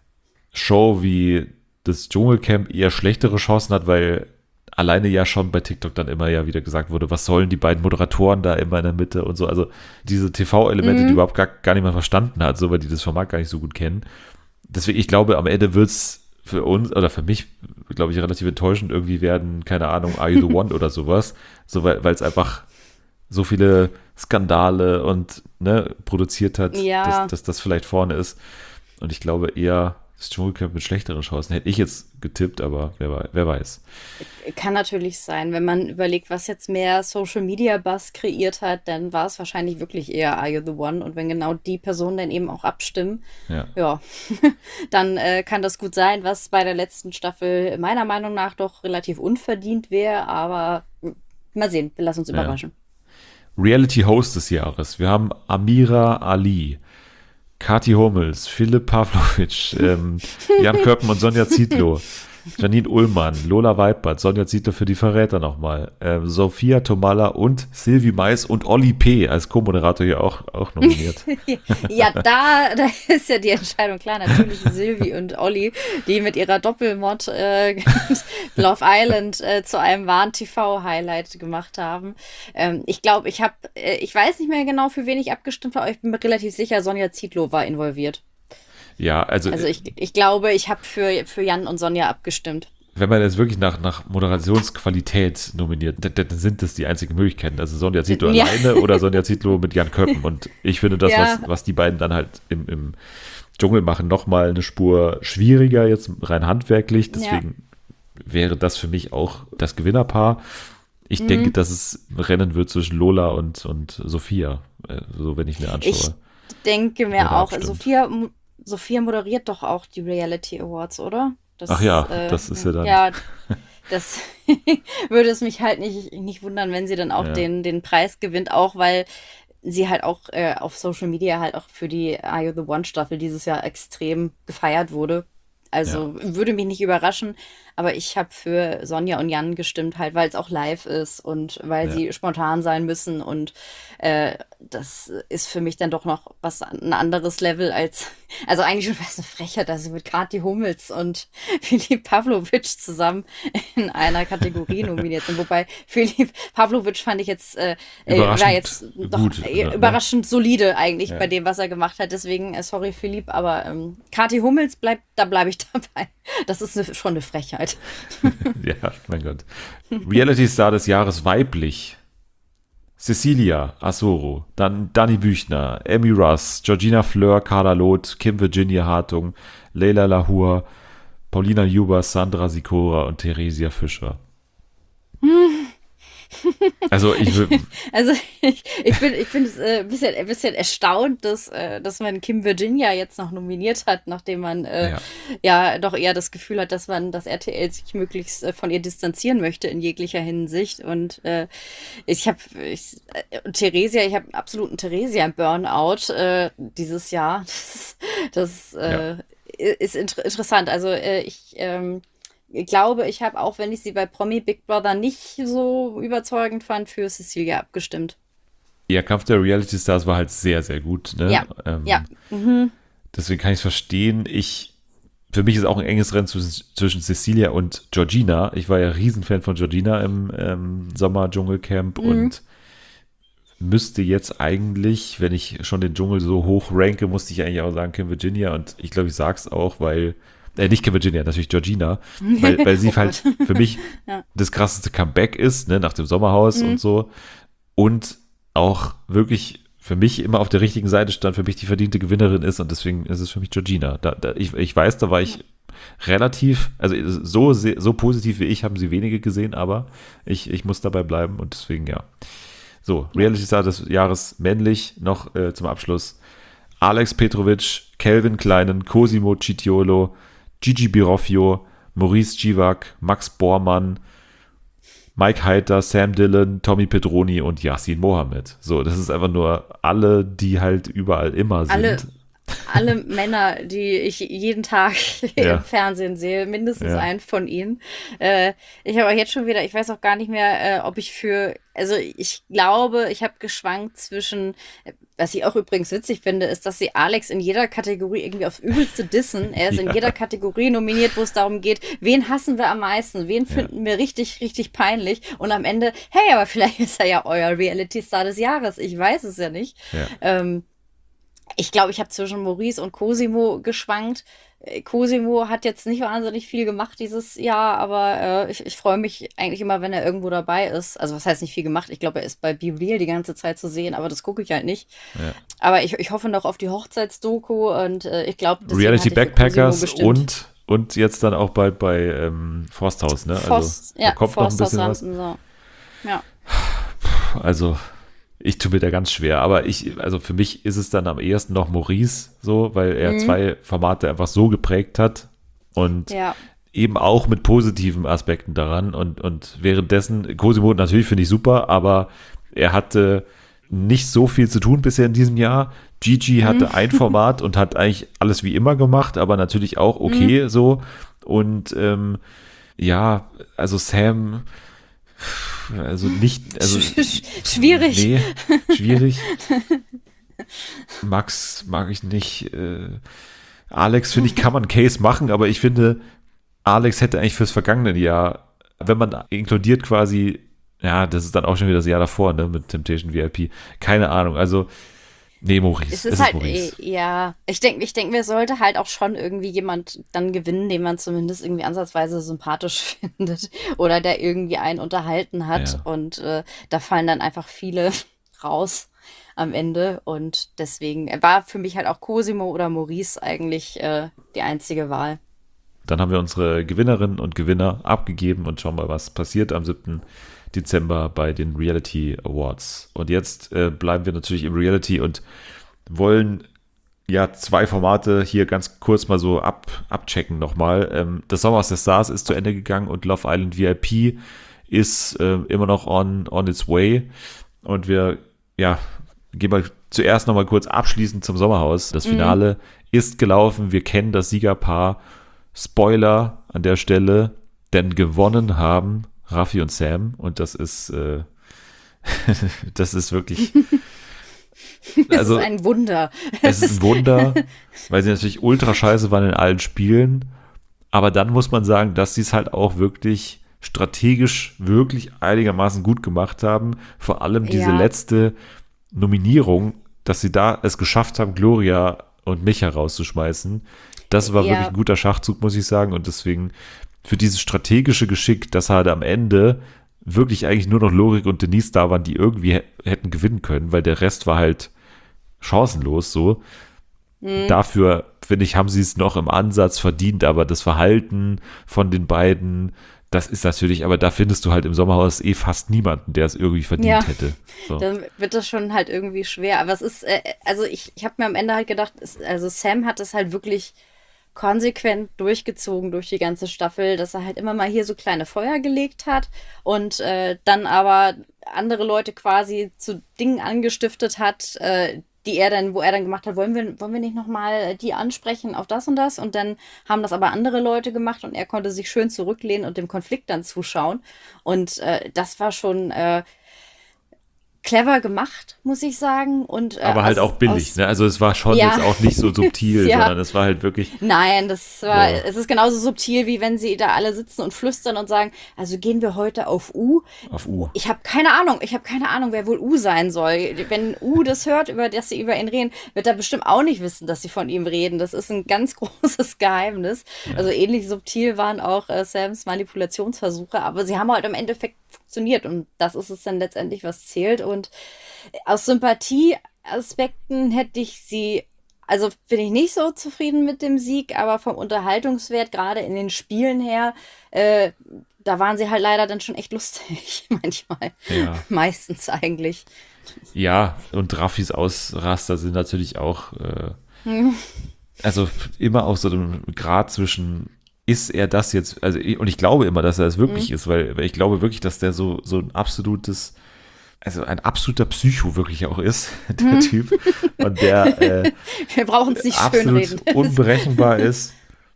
A: Show wie das Dschungelcamp eher schlechtere Chancen hat, weil alleine ja schon bei TikTok dann immer ja wieder gesagt wurde, was sollen die beiden Moderatoren da immer in der Mitte und so. Also diese T V-Elemente, die überhaupt gar, gar nicht mehr verstanden hat, so weil die das Format gar nicht so gut kennen. Deswegen, ich glaube, am Ende wird es für uns oder für mich, glaube ich, relativ enttäuschend irgendwie werden, keine Ahnung, Are You the One oder sowas. So, weil es einfach so viele Skandale und ne, produziert hat,
B: Ja.
A: dass, dass das vielleicht vorne ist. Und ich glaube eher, das Dschungelcamp mit schlechteren Chancen hätte ich jetzt getippt, aber wer, wei- wer weiß.
B: Kann natürlich sein, wenn man überlegt, was jetzt mehr Social Media Buzz kreiert hat, dann war es wahrscheinlich wirklich eher Are You the One. Und wenn genau die Personen dann eben auch abstimmen,
A: Ja.
B: ja, dann äh, kann das gut sein, was bei der letzten Staffel meiner Meinung nach doch relativ unverdient wäre. Aber mm, mal sehen, wir lassen uns
A: Ja.
B: überraschen.
A: Reality Host des Jahres. Wir haben Amira Ali, Kathi Hummels, Philipp Pavlovic, ähm, Jan Köppen und Sonja Zietlow, Janine Ullmann, Lola Weipert, Sonja Zietlow für die Verräter nochmal, ähm, Sophia Tomalla und Sylvie Mais und Olli P. als Co-Moderator hier auch, auch nominiert.
B: Ja, da, da ist ja die Entscheidung klar. Natürlich Sylvie und Olli, die mit ihrer Doppelmod äh, Love Island äh, zu einem wahren T V-Highlight gemacht haben. Ähm, ich glaube, ich habe, äh, ich weiß nicht mehr genau, für wen ich abgestimmt habe, aber ich bin mir relativ sicher, Sonja Zietlow war involviert.
A: Ja, also,
B: Also ich, ich glaube, ich habe für, für Jan und Sonja abgestimmt.
A: wenn man jetzt wirklich nach, nach Moderationsqualität nominiert, dann, dann sind das die einzigen Möglichkeiten. Also Sonja Zietlow
B: Ja.
A: alleine oder Sonja Zietlow mit Jan Köppen. Und ich finde das,
B: Ja.
A: was, was die beiden dann halt im, im Dschungel machen, nochmal eine Spur schwieriger, jetzt rein handwerklich. Deswegen wäre das für mich auch das Gewinnerpaar. Ich
B: Mhm.
A: denke, dass es ein Rennen wird zwischen Lola und, und Sophia, äh, so wenn ich mir anschaue.
B: Ich denke mir
A: Wer da
B: auch,
A: abstimmt.
B: Sophia, Sophia moderiert doch auch die Reality Awards, oder? Das,
A: Ach ja, das ist ja dann-
B: Ja, das würde es mich halt nicht, nicht wundern, wenn sie dann auch
A: Ja.
B: den, den Preis gewinnt, auch weil sie halt auch äh, auf Social Media halt auch für die Are You the One Staffel dieses Jahr extrem gefeiert wurde. Also würde mich nicht überraschen, aber ich habe für Sonja und Jan gestimmt, halt, weil es auch live ist und weil
A: Ja.
B: sie spontan sein müssen. Und äh, das ist für mich dann doch noch was ein anderes Level als, also eigentlich schon fast eine Frechheit, dass sie mit Kathi Hummels und Filip Pavlovic zusammen in einer Kategorie nominiert sind. Wobei Filip Pavlovic fand ich jetzt, äh, äh, war
A: Überraschend
B: jetzt doch
A: gut,
B: äh,
A: ne?
B: überraschend solide eigentlich
A: Ja.
B: bei dem, was er gemacht hat. Deswegen, äh, sorry Philipp, aber ähm, Kathi Hummels bleibt, da bleibe ich dabei. Das ist eine, schon eine Frechheit.
A: Ja, mein Gott. Reality-Star des Jahres weiblich. Cecilia Asoro, dann Dani Büchner, Emmy Russ, Georgina Fleur, Carla Loth, Kim Virginia Hartung, Leila Lahur, Paulina Juba, Sandra Sikora und Theresia Fischer. Also ich will,
B: Also ich, ich bin, ich bin äh, ein bisschen, ein bisschen erstaunt, dass, äh, dass man Kim Virginia jetzt noch nominiert hat, nachdem man äh,
A: Ja.
B: ja. doch eher das Gefühl hat, dass man das R T L sich möglichst äh, von ihr distanzieren möchte in jeglicher Hinsicht. Und äh, ich habe ich, äh, Theresia, ich habe einen absoluten Theresia-Burnout äh, dieses Jahr. Das, das äh, ist inter interessant. Also äh, ich ähm, Ich glaube, ich habe auch, wenn ich sie bei Promi Big Brother nicht so überzeugend fand, für Cecilia abgestimmt.
A: ja, Kampf der Reality Stars war halt sehr, sehr gut. Ne?
B: Ja,
A: Ähm,
B: ja. Mhm.
A: Deswegen kann ich es verstehen. Ich, für mich ist auch ein enges Rennen zwischen, zwischen Cecilia und Georgina. Ich war ja Riesenfan von Georgina im ähm, Sommer-Dschungelcamp
B: Mhm.
A: und müsste jetzt eigentlich, wenn ich schon den Dschungel so hoch ranke, musste ich eigentlich auch sagen Kim Virginia. Und ich glaube, ich sage es auch, weil Äh, nicht Kim Virginia, natürlich Georgina, weil, weil sie
B: Oh
A: halt für mich
B: Ja.
A: das krasseste Comeback ist, ne, nach dem Sommerhaus
B: Mhm.
A: und so. Und auch wirklich für mich immer auf der richtigen Seite stand, für mich die verdiente Gewinnerin ist und deswegen ist es für mich Georgina. Da, da, ich, ich weiß, da war ich relativ, also so, se- so positiv wie ich haben sie wenige gesehen, aber ich, ich muss dabei bleiben und deswegen ja. So, Reality Star des Jahres männlich, noch äh, zum Abschluss. Alex Petrovic, Kelvin Kleinen, Cosimo Citiolo, Gigi Biroffio, Maurice Givak, Max Bormann, Mike Heiter, Sam Dillon, Tommy Pedroni und Yassin Mohammed. So, das ist einfach nur alle, die halt überall immer sind.
B: Alle, alle Männer, die ich jeden Tag
A: Ja.
B: im Fernsehen sehe, mindestens
A: Ja.
B: einen von ihnen. Äh, ich habe auch jetzt schon wieder, ich weiß auch gar nicht mehr, äh, ob ich für, also ich glaube, ich habe geschwankt zwischen, was ich auch übrigens witzig finde, ist, dass sie Alex in jeder Kategorie irgendwie aufs Übelste dissen. Er ist
A: Ja.
B: in jeder Kategorie nominiert, wo es darum geht, wen hassen wir am meisten, wen finden wir richtig, richtig peinlich. Und am Ende, hey, aber vielleicht ist er ja euer Reality-Star des Jahres. Ich weiß es ja nicht.
A: Ja.
B: Ähm, ich glaube, ich habe zwischen Maurice und Cosimo geschwankt. Äh, Cosimo hat jetzt nicht wahnsinnig viel gemacht dieses Jahr, aber äh, ich, ich freue mich eigentlich immer, wenn er irgendwo dabei ist. Also was heißt nicht viel gemacht? Ich glaube, er ist bei Be Real die ganze Zeit zu sehen, aber das gucke ich halt nicht.
A: Ja.
B: Aber ich, ich hoffe noch auf die Hochzeitsdoku und äh, ich glaube, deswegen
A: Reality
B: hatte ich für
A: Backpackers
B: Cosimo gestimmt.
A: und, und jetzt dann auch bald bei ähm, Forsthaus, ne?
B: Forst,
A: also
B: ja,
A: da kommt noch ein
B: Forsthaus
A: bisschen was.
B: Landen, so. Ja.
A: Also, ich tue mir da ganz schwer, aber ich, also für mich ist es dann am ehesten noch Maurice, so, weil er
B: Mhm.
A: zwei Formate einfach so geprägt hat und
B: Ja.
A: eben auch mit positiven Aspekten daran und, und währenddessen, Cosimo natürlich finde ich super, aber er hatte nicht so viel zu tun bisher in diesem Jahr. Gigi hatte ein Format und hat eigentlich alles wie immer gemacht, aber natürlich auch okay so und ähm, ja, also Sam also nicht, also
B: Schwierig.
A: Nee, schwierig. Max mag ich nicht. Äh, Alex, finde ich, kann man einen Case machen, aber ich finde, Alex hätte eigentlich fürs vergangene Jahr, wenn man inkludiert quasi, ja, das ist dann auch schon wieder das Jahr davor, ne, mit Temptation V I P. Keine Ahnung. Also, Nee, Maurice.
B: Es ist,
A: es
B: halt,
A: ist Maurice.
B: äh, ja, ich denke, ich denk, mir sollte halt auch schon irgendwie jemand dann gewinnen, den man zumindest irgendwie ansatzweise sympathisch findet oder der irgendwie einen unterhalten hat.
A: Ja.
B: Und äh, da fallen dann einfach viele raus am Ende. Und deswegen war für mich halt auch Cosimo oder Maurice eigentlich äh, die einzige Wahl.
A: Dann haben wir unsere Gewinnerinnen und Gewinner abgegeben und schauen mal, was passiert am siebten Dezember bei den Reality Awards. Und jetzt äh, bleiben wir natürlich im Reality und wollen ja zwei Formate hier ganz kurz mal so ab, abchecken nochmal. Ähm, das Sommerhaus der Stars ist zu Ende gegangen und Love Island V I P ist äh, immer noch on, on its way. Und wir, ja, gehen wir zuerst nochmal kurz abschließend zum Sommerhaus. Das Finale mhm. ist gelaufen. Wir kennen das Siegerpaar. Spoiler an der Stelle, denn gewonnen haben Raffi und Sam und das ist äh, das ist wirklich also,
B: es ist ein Wunder.
A: Es ist ein Wunder, weil sie natürlich ultra scheiße waren in allen Spielen, aber dann muss man sagen, dass sie es halt auch wirklich strategisch wirklich einigermaßen gut gemacht haben, vor allem diese
B: Ja.
A: letzte Nominierung, dass sie da es geschafft haben, Gloria und Micha rauszuschmeißen. Das war
B: Ja.
A: wirklich ein guter Schachzug, muss ich sagen. Und deswegen für dieses strategische Geschick, dass halt am Ende wirklich eigentlich nur noch Lorik und Denise da waren, die irgendwie h- hätten gewinnen können, weil der Rest war halt chancenlos so.
B: Mhm.
A: Dafür, finde ich, haben sie es noch im Ansatz verdient, aber das Verhalten von den beiden, das ist natürlich, aber da findest du halt im Sommerhaus eh fast niemanden, der es irgendwie verdient
B: Ja.
A: hätte. So.
B: Dann wird das schon halt irgendwie schwer. Aber es ist, äh, also ich, ich habe mir am Ende halt gedacht, es, also Sam hat das halt wirklich konsequent durchgezogen durch die ganze Staffel, dass er halt immer mal hier so kleine Feuer gelegt hat und äh, dann aber andere Leute quasi zu Dingen angestiftet hat, äh, die er dann, wo er dann gemacht hat, wollen wir, wollen wir nicht nochmal die ansprechen auf das und das? Und dann haben das aber andere Leute gemacht und er konnte sich schön zurücklehnen und dem Konflikt dann zuschauen. Und äh, das war schon äh, clever gemacht, muss ich sagen. Und, äh,
A: Aber halt
B: aus-
A: auch billig,
B: aus-
A: ne? Also es war schon
B: Ja.
A: jetzt auch nicht so subtil,
B: Ja.
A: sondern es war halt wirklich,
B: Nein, das war,
A: Ja.
B: es ist genauso subtil, wie wenn sie da alle sitzen und flüstern und sagen, also gehen wir heute auf U.
A: auf U.
B: Ich habe keine Ahnung, ich habe keine Ahnung, wer wohl U sein soll. Wenn U das hört, über das sie über ihn reden, wird er bestimmt auch nicht wissen, dass sie von ihm reden. Das ist ein ganz großes Geheimnis. Also ähnlich subtil waren auch äh, Sams Manipulationsversuche, aber sie haben halt im Endeffekt funktioniert und das ist es dann letztendlich, was zählt. Und aus Sympathieaspekten hätte ich sie, also bin ich nicht so zufrieden mit dem Sieg, aber vom Unterhaltungswert, gerade in den Spielen her, äh, da waren sie halt leider dann schon echt lustig, manchmal.
A: Ja.
B: Meistens eigentlich.
A: Ja, und Raffis Ausraster sind natürlich auch, äh, also immer auf so einem Grad zwischen, ist er das jetzt, also ich- und ich glaube immer, dass er es wirklich ist, weil, weil ich glaube wirklich, dass der so, so ein absolutes, also ein absoluter Psycho wirklich auch ist, der Typ, und der äh,
B: Wir brauchen es nicht
A: absolut
B: schönreden.
A: unberechenbar ist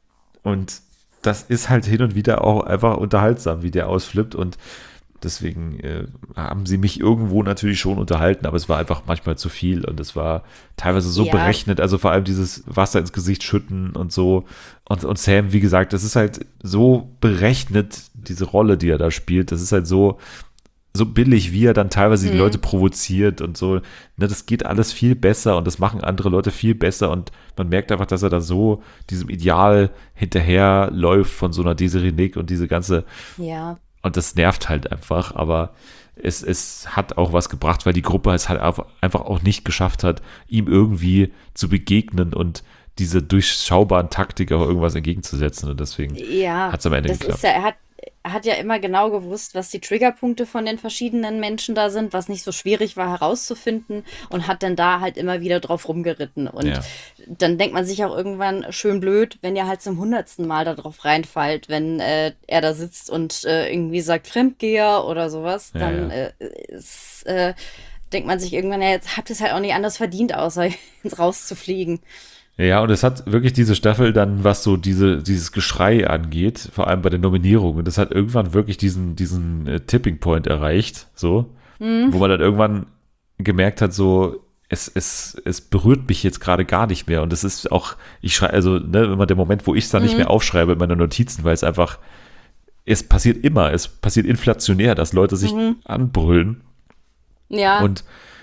A: und das ist halt hin und wieder auch einfach unterhaltsam, wie der ausflippt und deswegen äh, haben sie mich irgendwo natürlich schon unterhalten, aber es war einfach manchmal zu viel und es war teilweise so
B: Ja.
A: berechnet, also vor allem dieses Wasser ins Gesicht schütten und so und, und Sam, wie gesagt, das ist halt so berechnet, diese Rolle, die er da spielt, das ist halt so so billig, wie er dann teilweise die
B: Mhm.
A: Leute provoziert und so. Ne, das geht alles viel besser und das machen andere Leute viel besser und man merkt einfach, dass er da so diesem Ideal hinterherläuft von so einer Desiree Nick und diese ganze,
B: Ja.
A: und das nervt halt einfach, aber es, es hat auch was gebracht, weil die Gruppe es halt einfach einfach auch nicht geschafft hat, ihm irgendwie zu begegnen und diese durchschaubaren Taktik auch irgendwas entgegenzusetzen und deswegen
B: Ja,
A: hat es am Ende
B: das
A: geklappt.
B: ist ja, er hat, er hat ja immer genau gewusst, was die Triggerpunkte von den verschiedenen Menschen da sind, was nicht so schwierig war herauszufinden und hat dann da halt immer wieder drauf rumgeritten. Und
A: Ja.
B: dann denkt man sich auch irgendwann schön blöd, wenn ihr halt zum hundertsten Mal da drauf reinfallt, wenn äh, er da sitzt und äh, irgendwie sagt Fremdgeher oder sowas,
A: Ja,
B: dann
A: ja.
B: Äh, ist, äh, denkt man sich irgendwann, ja, jetzt habt ihr es halt auch nicht anders verdient, außer ins rauszufliegen.
A: Ja, und es hat wirklich diese Staffel dann, was so diese, dieses Geschrei angeht, vor allem bei den Nominierungen, das hat irgendwann wirklich diesen, diesen äh, Tipping Point erreicht, so, wo man dann irgendwann gemerkt hat, so, es, es, es berührt mich jetzt gerade gar nicht mehr und es ist auch, ich schreibe, also, ne, immer der Moment, wo ich es dann nicht mehr aufschreibe in meine Notizen, weil es einfach, es passiert immer, es passiert inflationär, dass Leute sich anbrüllen
B: Ja.
A: und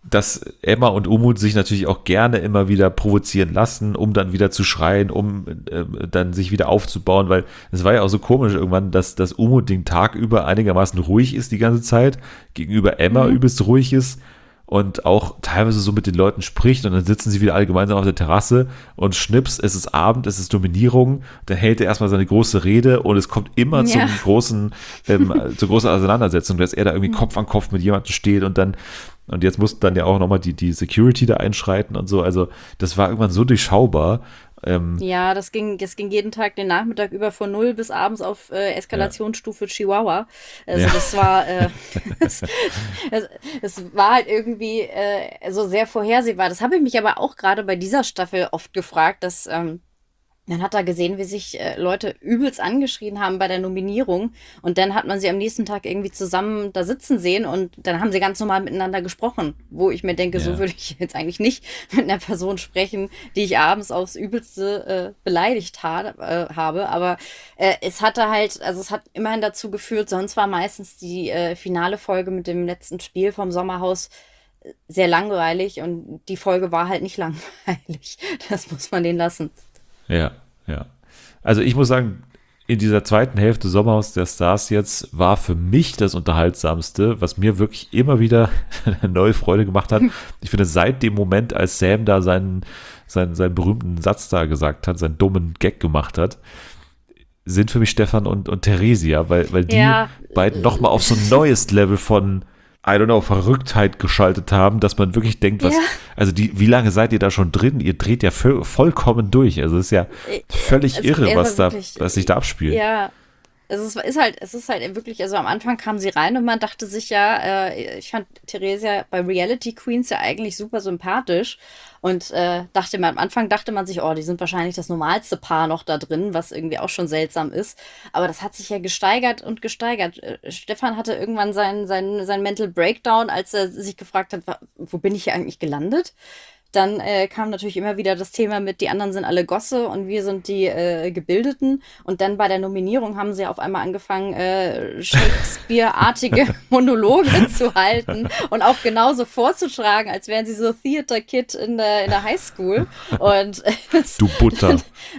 A: dass Emma und Umut sich natürlich auch gerne immer wieder provozieren lassen, um dann wieder zu schreien, um äh, dann sich wieder aufzubauen, weil es war ja auch so komisch irgendwann, dass, dass Umut den Tag über einigermaßen ruhig ist die ganze Zeit, gegenüber Emma
B: Mhm.
A: übelst ruhig ist und auch teilweise so mit den Leuten spricht und dann sitzen sie wieder alle gemeinsam auf der Terrasse und schnips, es ist Abend, es ist Dominierung, dann hält er erstmal seine große Rede und es kommt immer
B: Ja.
A: zum großen, ähm, zur großen Auseinandersetzung, dass er da irgendwie Kopf an Kopf mit jemandem steht und dann und jetzt mussten dann ja auch nochmal die, die Security da einschreiten und so, also das war irgendwann so durchschaubar. Ähm,
B: Ja, das ging, das ging jeden Tag den Nachmittag über von null bis abends auf äh, Eskalationsstufe Chihuahua. Also
A: Ja.
B: das war, äh, das, das, das war halt irgendwie äh, so sehr vorhersehbar. Das habe ich mich aber auch gerade bei dieser Staffel oft gefragt, dass ähm, man hat da gesehen, wie sich äh, Leute übelst angeschrien haben bei der Nominierung und dann hat man sie am nächsten Tag irgendwie zusammen da sitzen sehen und dann haben sie ganz normal miteinander gesprochen, wo ich mir denke,
A: Ja.
B: so würde ich jetzt eigentlich nicht mit einer Person sprechen, die ich abends aufs Übelste äh, beleidigt ha äh, habe, aber äh, es hatte halt, also es hat immerhin dazu geführt, sonst war meistens die äh, finale Folge mit dem letzten Spiel vom Sommerhaus äh, sehr langweilig und die Folge war halt nicht langweilig. Das muss man denen lassen.
A: Ja, ja. Also ich muss sagen, in dieser zweiten Hälfte Sommerhaus der Stars jetzt war für mich das Unterhaltsamste, was mir wirklich immer wieder eine neue Freude gemacht hat. Ich finde, seit dem Moment, als Sam da seinen, seinen, seinen berühmten Satz da gesagt hat, seinen dummen Gag gemacht hat, sind für mich Stefan und, und Theresia, weil, weil die
B: Ja.
A: beiden nochmal auf so ein neues Level von I don't know, Verrücktheit geschaltet haben, dass man wirklich denkt, was,
B: Ja.
A: also die, wie lange seid ihr da schon drin? Ihr dreht ja voll, vollkommen durch. Also es ist ja völlig
B: Es-
A: irre,
B: er
A: was
B: war
A: da,
B: wirklich-
A: was sich da abspielt.
B: Ja, es ist, ist halt, es ist halt wirklich, also am Anfang kamen sie rein und man dachte sich ja, äh, ich fand Theresia bei Reality Queens ja eigentlich super sympathisch und äh, dachte mir, am Anfang dachte man sich, oh, die sind wahrscheinlich das normalste Paar noch da drin, was irgendwie auch schon seltsam ist. Aber das hat sich ja gesteigert und gesteigert. Äh, Stefan hatte irgendwann seinen, seinen, seinen Mental Breakdown, als er sich gefragt hat, wa- wo bin ich hier eigentlich gelandet? Dann äh, kam natürlich immer wieder das Thema mit, die anderen sind alle Gosse und wir sind die äh, Gebildeten. Und dann bei der Nominierung haben sie auf einmal angefangen, äh, Shakespeare-artige Monologe zu halten und auch genauso vorzutragen, als wären sie so Theater Kid in der, in der Highschool. Und äh, das,
A: Du Butter.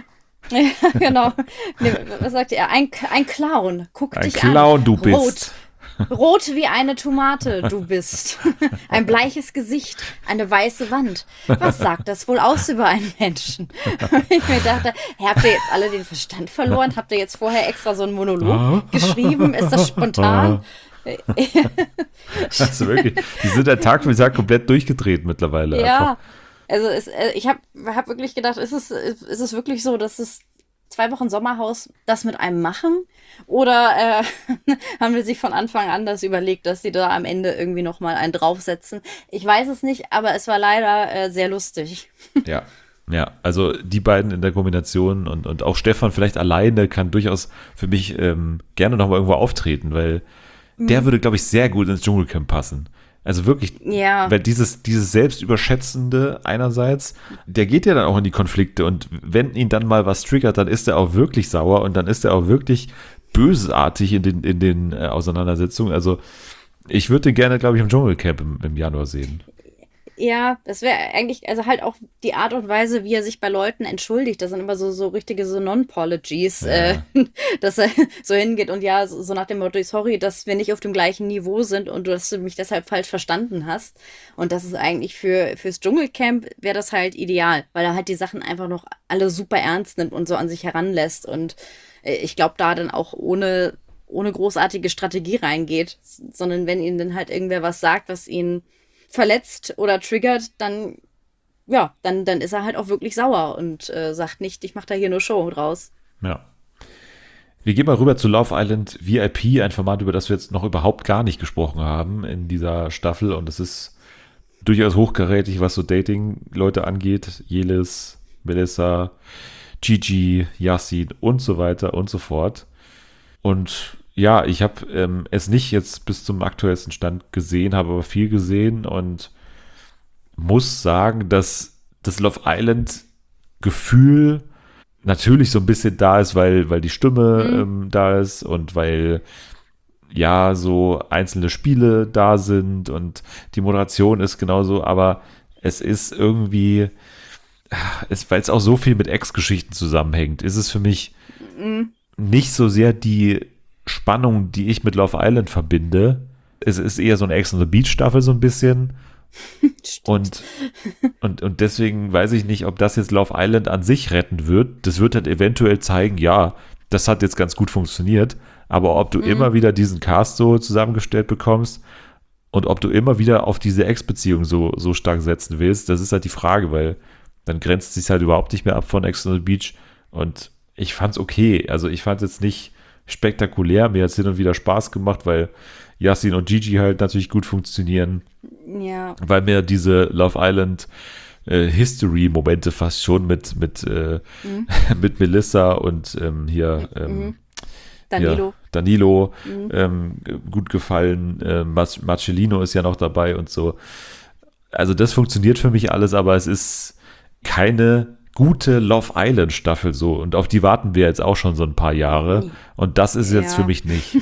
B: ja, genau. Nee, was sagt er? Ein, ein Clown. Guck
A: Ein
B: dich
A: Clown,
B: an.
A: du
B: Rot.
A: bist.
B: Rot wie eine Tomate, du bist. Ein bleiches Gesicht, eine weiße Wand. Was sagt das wohl aus über einen Menschen? Ich mir dachte, hey, habt ihr jetzt alle den Verstand verloren? Habt ihr jetzt vorher extra so einen Monolog geschrieben? Ist das spontan?
A: Also wirklich, die sind ja Tag für Tag komplett durchgedreht mittlerweile.
B: Ja,
A: Einfach.
B: also es, äh, ich habe hab wirklich gedacht, ist es, ist es wirklich so, dass es zwei Wochen Sommerhaus das mit einem machen? Oder äh, haben wir sich von Anfang an das überlegt, dass sie da am Ende irgendwie nochmal einen draufsetzen? Ich weiß es nicht, aber es war leider äh, sehr lustig.
A: Ja. Ja, also die beiden in der Kombination und, und auch Stefan vielleicht alleine kann durchaus für mich ähm, gerne nochmal irgendwo auftreten, weil der würde, glaube ich, sehr gut ins Dschungelcamp passen. Also wirklich,
B: Ja.
A: weil dieses, dieses Selbstüberschätzende einerseits, der geht ja dann auch in die Konflikte und wenn ihn dann mal was triggert, dann ist er auch wirklich sauer und dann ist er auch wirklich bösartig in den, in den äh, Auseinandersetzungen. Also ich würde den gerne, glaube ich, im Dschungelcamp im, im Januar sehen.
B: Ja, das wäre eigentlich, also halt auch die Art und Weise, wie er sich bei Leuten entschuldigt. Das sind immer so, so richtige so Non-Apologies,
A: Ja.
B: äh, dass er so hingeht und ja, so, so nach dem Motto, sorry, dass wir nicht auf dem gleichen Niveau sind und dass du mich deshalb falsch verstanden hast. Und das ist eigentlich für fürs Dschungelcamp wäre das halt ideal, weil er halt die Sachen einfach noch alle super ernst nimmt und so an sich heranlässt. Und äh, ich glaube, da dann auch ohne, ohne großartige Strategie reingeht, sondern wenn ihnen dann halt irgendwer was sagt, was ihn verletzt oder triggert, dann ja, dann, dann ist er halt auch wirklich sauer und äh, sagt nicht, ich mache da hier nur Show draus.
A: Ja. Wir gehen mal rüber zu Love Island V I P, ein Format, über das wir jetzt noch überhaupt gar nicht gesprochen haben in dieser Staffel. Und es ist durchaus hochkarätig, was so Dating-Leute angeht. Jelis, Melissa, Gigi, Yassin und so weiter und so fort. Und ja, ich habe ähm, es nicht jetzt bis zum aktuellsten Stand gesehen, habe aber viel gesehen und muss sagen, dass das Love Island Gefühl natürlich so ein bisschen da ist, weil, weil die Stimme
B: Mhm.
A: ähm, da ist und weil ja, so einzelne Spiele da sind und die Moderation ist genauso, aber es ist irgendwie, es, weil es auch so viel mit Ex-Geschichten zusammenhängt, ist es für mich
B: Mhm.
A: nicht so sehr die Spannung, die ich mit Love Island verbinde. Es ist eher so eine Ex on the Beach Staffel so ein bisschen. Und, und, und deswegen weiß ich nicht, ob das jetzt Love Island an sich retten wird. Das wird halt eventuell zeigen, ja, das hat jetzt ganz gut funktioniert, aber ob du
B: Mhm.
A: immer wieder diesen Cast so zusammengestellt bekommst und ob du immer wieder auf diese Ex-Beziehung so, so stark setzen willst, das ist halt die Frage, weil dann grenzt es sich halt überhaupt nicht mehr ab von Ex on the Beach und ich fand's okay. Also ich fand es jetzt nicht spektakulär, mir hat es hin und wieder Spaß gemacht, weil Yassin und Gigi halt natürlich gut funktionieren,
B: Ja.
A: weil mir diese Love Island äh, History-Momente fast schon mit, mit, äh,
B: Mhm.
A: mit Melissa und ähm, hier ähm,
B: Mhm. Danilo.
A: Ja, Danilo
B: Mhm.
A: ähm, gut gefallen. Äh, Mar- Marcellino ist ja noch dabei und so. Also das funktioniert für mich alles, aber es ist keine gute Love Island Staffel so. Und auf die warten wir jetzt auch schon so ein paar Jahre. Und das ist jetzt
B: Ja.
A: für mich nicht.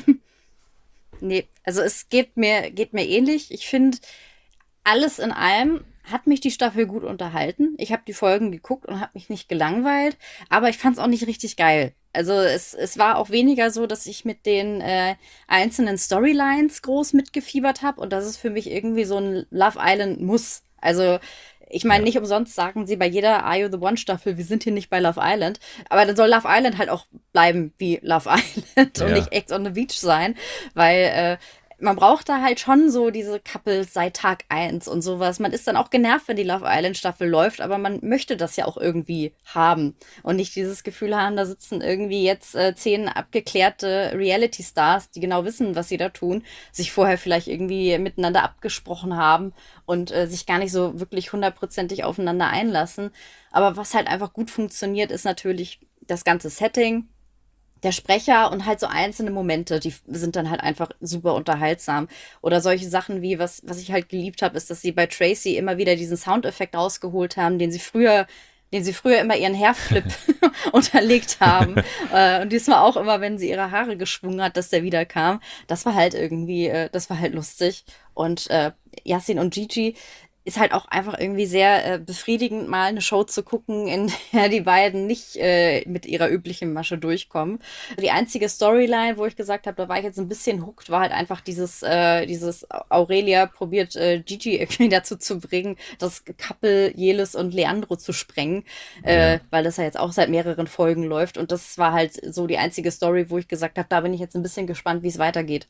B: Nee, also es geht mir, geht mir ähnlich. Ich finde, alles in allem hat mich die Staffel gut unterhalten. Ich habe die Folgen geguckt und habe mich nicht gelangweilt, aber ich fand es auch nicht richtig geil. Also es, es war auch weniger so, dass ich mit den äh, einzelnen Storylines groß mitgefiebert habe und das ist für mich irgendwie so ein Love Island Muss. Also ich meine,
A: Ja.
B: nicht umsonst sagen sie bei jeder Are You the One Staffel, wir sind hier nicht bei Love Island, aber dann soll Love Island halt auch bleiben wie Love Island und
A: Ja.
B: nicht Ex on the Beach sein, weil äh, man braucht da halt schon so diese Couples seit Tag eins und sowas. Man ist dann auch genervt, wenn die Love Island Staffel läuft, aber man möchte das ja auch irgendwie haben und nicht dieses Gefühl haben, da sitzen irgendwie jetzt äh, zehn abgeklärte Reality-Stars, die genau wissen, was sie da tun, sich vorher vielleicht irgendwie miteinander abgesprochen haben und äh, sich gar nicht so wirklich hundertprozentig aufeinander einlassen. Aber was halt einfach gut funktioniert, ist natürlich das ganze Setting, der Sprecher und halt so einzelne Momente, die sind dann halt einfach super unterhaltsam. Oder solche Sachen wie, was, was ich halt geliebt habe, ist, dass sie bei Tracy immer wieder diesen Soundeffekt rausgeholt haben, den sie früher, den sie früher immer ihren Hairflip unterlegt haben. Äh, und diesmal auch immer, wenn sie ihre Haare geschwungen hat, dass der wieder kam. Das war halt irgendwie, äh, das war halt lustig. Und äh, Yassin und Gigi ist halt auch einfach irgendwie sehr äh, befriedigend, mal eine Show zu gucken, in der die beiden nicht äh, mit ihrer üblichen Masche durchkommen. Die einzige Storyline, wo ich gesagt habe, da war ich jetzt ein bisschen hooked, war halt einfach dieses, äh, dieses Aurelia probiert äh, Gigi irgendwie dazu zu bringen, das Couple Jelis und Leandro zu sprengen, äh,
A: Ja.
B: weil das ja jetzt auch seit mehreren Folgen läuft. Und das war halt so die einzige Story, wo ich gesagt habe, da bin ich jetzt ein bisschen gespannt, wie es weitergeht.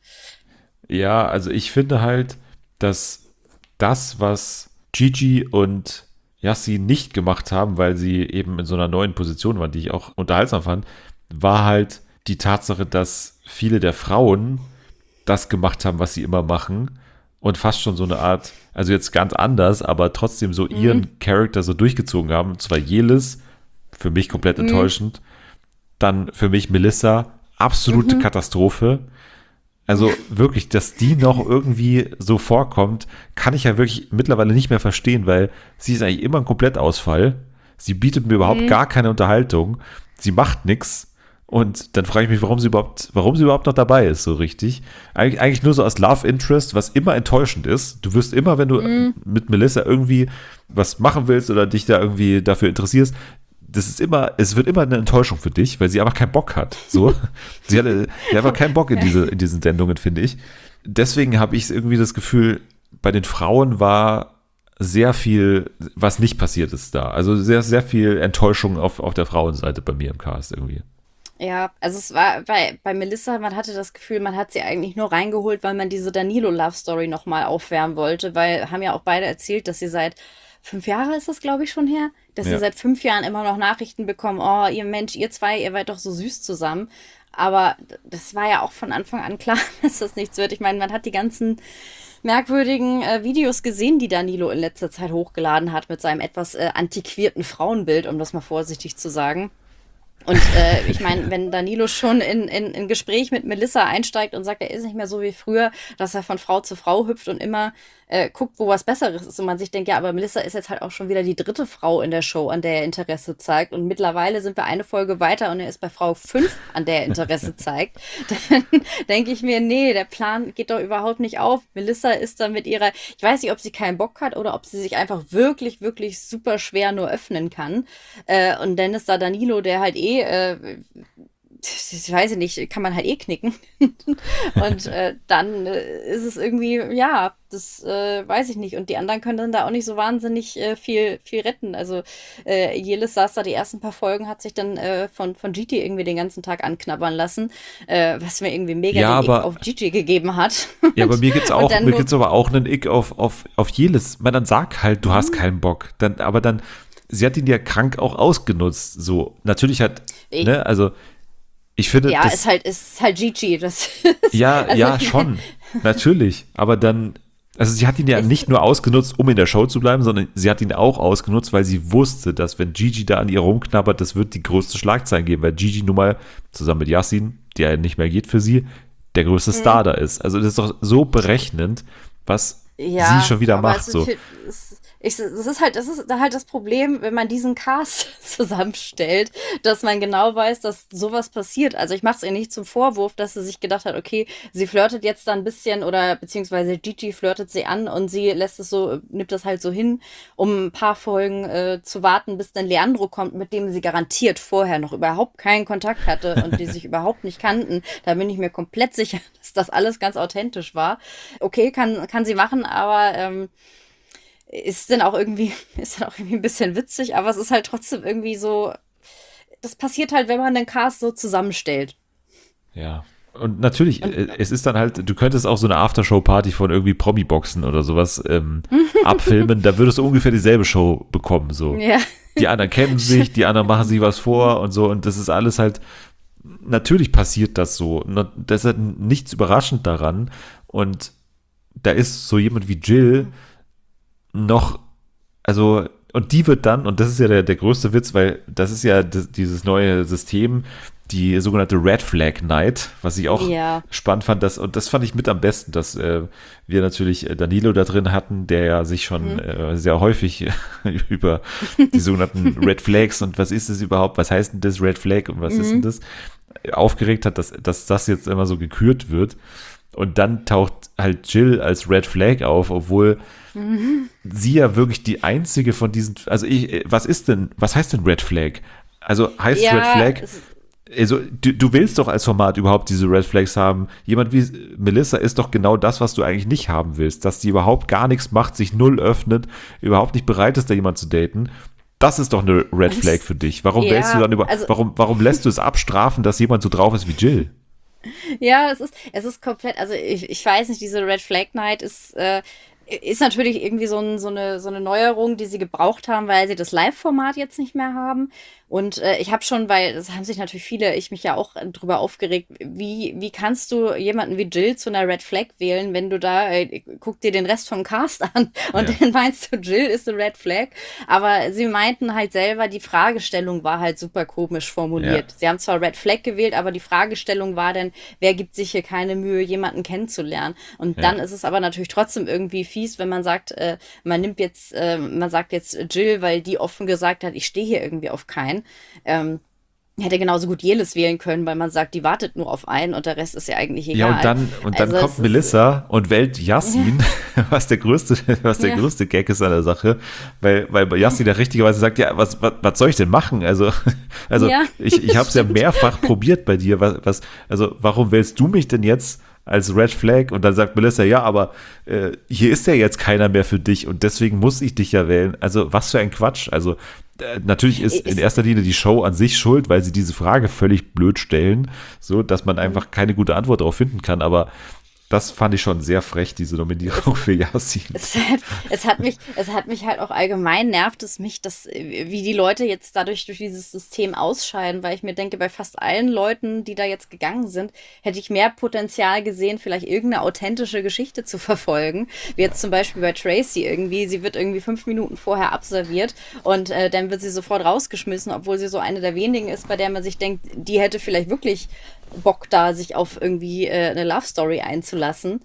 A: Ja, also ich finde halt, dass das, was Gigi und Yassin nicht gemacht haben, weil sie eben in so einer neuen Position waren, die ich auch unterhaltsam fand, war halt die Tatsache, dass viele der Frauen das gemacht haben, was sie immer machen und fast schon so eine Art, also jetzt ganz anders, aber trotzdem so ihren Charakter so durchgezogen haben. Und zwar Jelis, für mich komplett enttäuschend, dann für mich Melissa, absolute Katastrophe. Also wirklich, dass die noch irgendwie so vorkommt, kann ich ja wirklich mittlerweile nicht mehr verstehen, weil sie ist eigentlich immer ein Komplettausfall. Sie bietet mir überhaupt gar keine Unterhaltung. Sie macht nichts. Und dann frage ich mich, warum sie überhaupt, warum sie überhaupt noch dabei ist, so richtig. Eig eigentlich nur so als Love Interest, was immer enttäuschend ist. Du wirst immer, wenn du mit Melissa irgendwie was machen willst oder dich da irgendwie dafür interessierst, das ist immer, es wird immer eine Enttäuschung für dich, weil sie einfach keinen Bock hat. So. sie hat, sie hat einfach keinen Bock in, diese, in diesen Sendungen, finde ich. Deswegen habe ich irgendwie das Gefühl, bei den Frauen war sehr viel, was nicht passiert ist da. Also sehr, sehr viel Enttäuschung auf, auf der Frauenseite bei mir im Cast irgendwie.
B: Ja, also es war bei, bei Melissa, man hatte das Gefühl, man hat sie eigentlich nur reingeholt, weil man diese Danilo-Love-Story nochmal aufwärmen wollte, weil haben ja auch beide erzählt, dass sie seit fünf Jahre ist das, glaube ich, schon her, dass
A: Ja.
B: sie seit fünf Jahren immer noch Nachrichten bekommen, oh, ihr Mensch, ihr zwei, ihr wart doch so süß zusammen. Aber d- das war ja auch von Anfang an klar, dass das nichts wird. Ich meine, man hat die ganzen merkwürdigen äh, Videos gesehen, die Danilo in letzter Zeit hochgeladen hat mit seinem etwas äh, antiquierten Frauenbild, um das mal vorsichtig zu sagen. Und äh, ich meine, wenn Danilo schon in, in, in Gespräch mit Melissa einsteigt und sagt, er ist nicht mehr so wie früher, dass er von Frau zu Frau hüpft und immer äh, guckt, wo was Besseres ist und man sich denkt, ja, aber Melissa ist jetzt halt auch schon wieder die dritte Frau in der Show, an der er Interesse zeigt und mittlerweile sind wir eine Folge weiter und er ist bei Frau fünf, an der er Interesse zeigt, dann denke ich mir, nee, der Plan geht doch überhaupt nicht auf. Melissa ist dann mit ihrer, ich weiß nicht, ob sie keinen Bock hat oder ob sie sich einfach wirklich, wirklich super schwer nur öffnen kann. Äh, und dann ist da Danilo, der halt eh, äh, ich weiß nicht, kann man halt eh knicken. Und äh, dann äh, ist es irgendwie, ja, das äh, weiß ich nicht. Und die anderen können dann da auch nicht so wahnsinnig äh, viel, viel retten. Also äh, Jelis saß da die ersten paar Folgen, hat sich dann äh, von, von Gigi irgendwie den ganzen Tag anknabbern lassen, äh, was mir irgendwie mega
A: ja,
B: den
A: aber,
B: Ick auf Gigi gegeben hat.
A: Ja, aber mir gibt's auch, mir
B: nur,
A: gibt's aber auch einen Ick auf, auf, auf Jelis. Man, dann sag halt, du hast keinen Bock. Dann, aber dann, sie hat ihn ja krank auch ausgenutzt. So, natürlich hat,
B: ich,
A: ne, also ich finde,
B: ja,
A: das,
B: ist halt, ist halt Gigi. Das
A: ja,
B: also,
A: ja, schon, natürlich. Aber dann, also sie hat ihn ja nicht nur ausgenutzt, um in der Show zu bleiben, sondern sie hat ihn auch ausgenutzt, weil sie wusste, dass wenn Gigi da an ihr rumknabbert, das wird die größte Schlagzeile geben, weil Gigi nun mal zusammen mit Yassin, der nicht mehr geht für sie, der größte Star
B: mhm.
A: da ist. Also das ist doch so berechnend, was
B: ja,
A: sie schon wieder macht.
B: Es,
A: so.
B: es, ich, das ist halt, das ist halt das Problem, wenn man diesen Cast zusammenstellt, dass man genau weiß, dass sowas passiert. Also ich mache es ihr nicht zum Vorwurf, dass sie sich gedacht hat, okay, sie flirtet jetzt da ein bisschen oder beziehungsweise Gigi flirtet sie an und sie lässt es so, nimmt das halt so hin, um ein paar Folgen äh, zu warten, bis dann Leandro kommt, mit dem sie garantiert vorher noch überhaupt keinen Kontakt hatte und die sich überhaupt nicht kannten. Da bin ich mir komplett sicher, dass das alles ganz authentisch war. Okay, kann, kann sie machen, aber ähm, ist dann auch irgendwie, ist dann auch irgendwie ein bisschen witzig, aber es ist halt trotzdem irgendwie so, das passiert halt, wenn man den Cast so zusammenstellt.
A: Ja. Und natürlich, und, es ist dann halt, du könntest auch so eine Aftershow-Party von irgendwie Promi-Boxen oder sowas ähm, abfilmen, da würdest du ungefähr dieselbe Show bekommen, so.
B: Ja.
A: Die anderen kennen sich, die anderen machen sich was vor und so und das ist alles halt, natürlich passiert das so. Das ist halt nichts überraschend daran und da ist so jemand wie Jill noch, also, und die wird dann, und das ist ja der, der größte Witz, weil das ist ja das, dieses neue System, die sogenannte Red Flag Night, was ich auch
B: ja.
A: spannend fand, das, und das fand ich mit am besten, dass äh, wir natürlich Danilo da drin hatten, der ja sich schon mhm. äh, sehr häufig über die sogenannten Red Flags und was ist es überhaupt, was heißt denn das Red Flag und was mhm. ist denn das, aufgeregt hat, dass, dass das jetzt immer so gekürt wird. Und dann taucht halt Jill als Red Flag auf, obwohl mhm. sie ja wirklich die einzige von diesen, also ich, was ist denn, was heißt denn Red Flag? Also heißt
B: ja,
A: Red Flag, also du, du willst doch als Format überhaupt diese Red Flags haben. Jemand wie Melissa ist doch genau das, was du eigentlich nicht haben willst, dass die überhaupt gar nichts macht, sich null öffnet, überhaupt nicht bereit ist, da jemand zu daten. Das ist doch eine Red Flag für dich. Warum
B: ja,
A: wählst du dann über, also, warum, warum lässt du es abstrafen, dass jemand so drauf ist wie Jill?
B: Ja, es ist, es ist komplett, also ich, ich weiß nicht, diese Red Flag Night ist, äh, ist natürlich irgendwie so, ein, so, eine, so eine Neuerung, die sie gebraucht haben, weil sie das Live-Format jetzt nicht mehr haben. Und äh, ich habe schon, weil das haben sich natürlich viele, ich mich ja auch drüber aufgeregt, wie, wie kannst du jemanden wie Jill zu einer Red Flag wählen, wenn du da, äh, guck dir den Rest vom Cast an und ja. dann meinst du, Jill ist eine Red Flag. Aber sie meinten halt selber, die Fragestellung war halt super komisch formuliert. Ja. Sie haben zwar Red Flag gewählt, aber die Fragestellung war dann, wer gibt sich hier keine Mühe, jemanden kennenzulernen? Und ja. dann ist es aber natürlich trotzdem irgendwie fies, wenn man sagt, äh, man nimmt jetzt, äh, man sagt jetzt Jill, weil die offen gesagt hat, ich stehe hier irgendwie auf keinen. Ähm, hätte genauso gut Jelis wählen können, weil man sagt, die wartet nur auf einen und der Rest ist ja eigentlich egal.
A: Ja, und dann, und dann also kommt Melissa und wählt Yassin, ja. was der größte, was der ja. größte Gag ist an der Sache, weil, weil Yassin da richtigerweise sagt, ja, was, was, was soll ich denn machen? Also, also ja, ich, ich habe es ja mehrfach probiert bei dir. Was, was, also, warum wählst du mich denn jetzt als Red Flag? Und dann sagt Melissa, ja, aber äh, hier ist ja jetzt keiner mehr für dich und deswegen muss ich dich ja wählen. Also, was für ein Quatsch. Also, natürlich ist in erster Linie die Show an sich schuld, weil sie diese Frage völlig blöd stellen, so dass man einfach keine gute Antwort darauf finden kann, aber das fand ich schon sehr frech, diese Nominierung für Yassin.
B: Es hat, es hat mich, es hat mich halt auch allgemein nervt es mich, dass, wie die Leute jetzt dadurch durch dieses System ausscheiden, weil ich mir denke, bei fast allen Leuten, die da jetzt gegangen sind, hätte ich mehr Potenzial gesehen, vielleicht irgendeine authentische Geschichte zu verfolgen. Wie jetzt zum Beispiel bei Tracy irgendwie, sie wird irgendwie fünf Minuten vorher abserviert und äh, dann wird sie sofort rausgeschmissen, obwohl sie so eine der wenigen ist, bei der man sich denkt, die hätte vielleicht wirklich Bock da, sich auf irgendwie äh, eine Love Story einzulassen.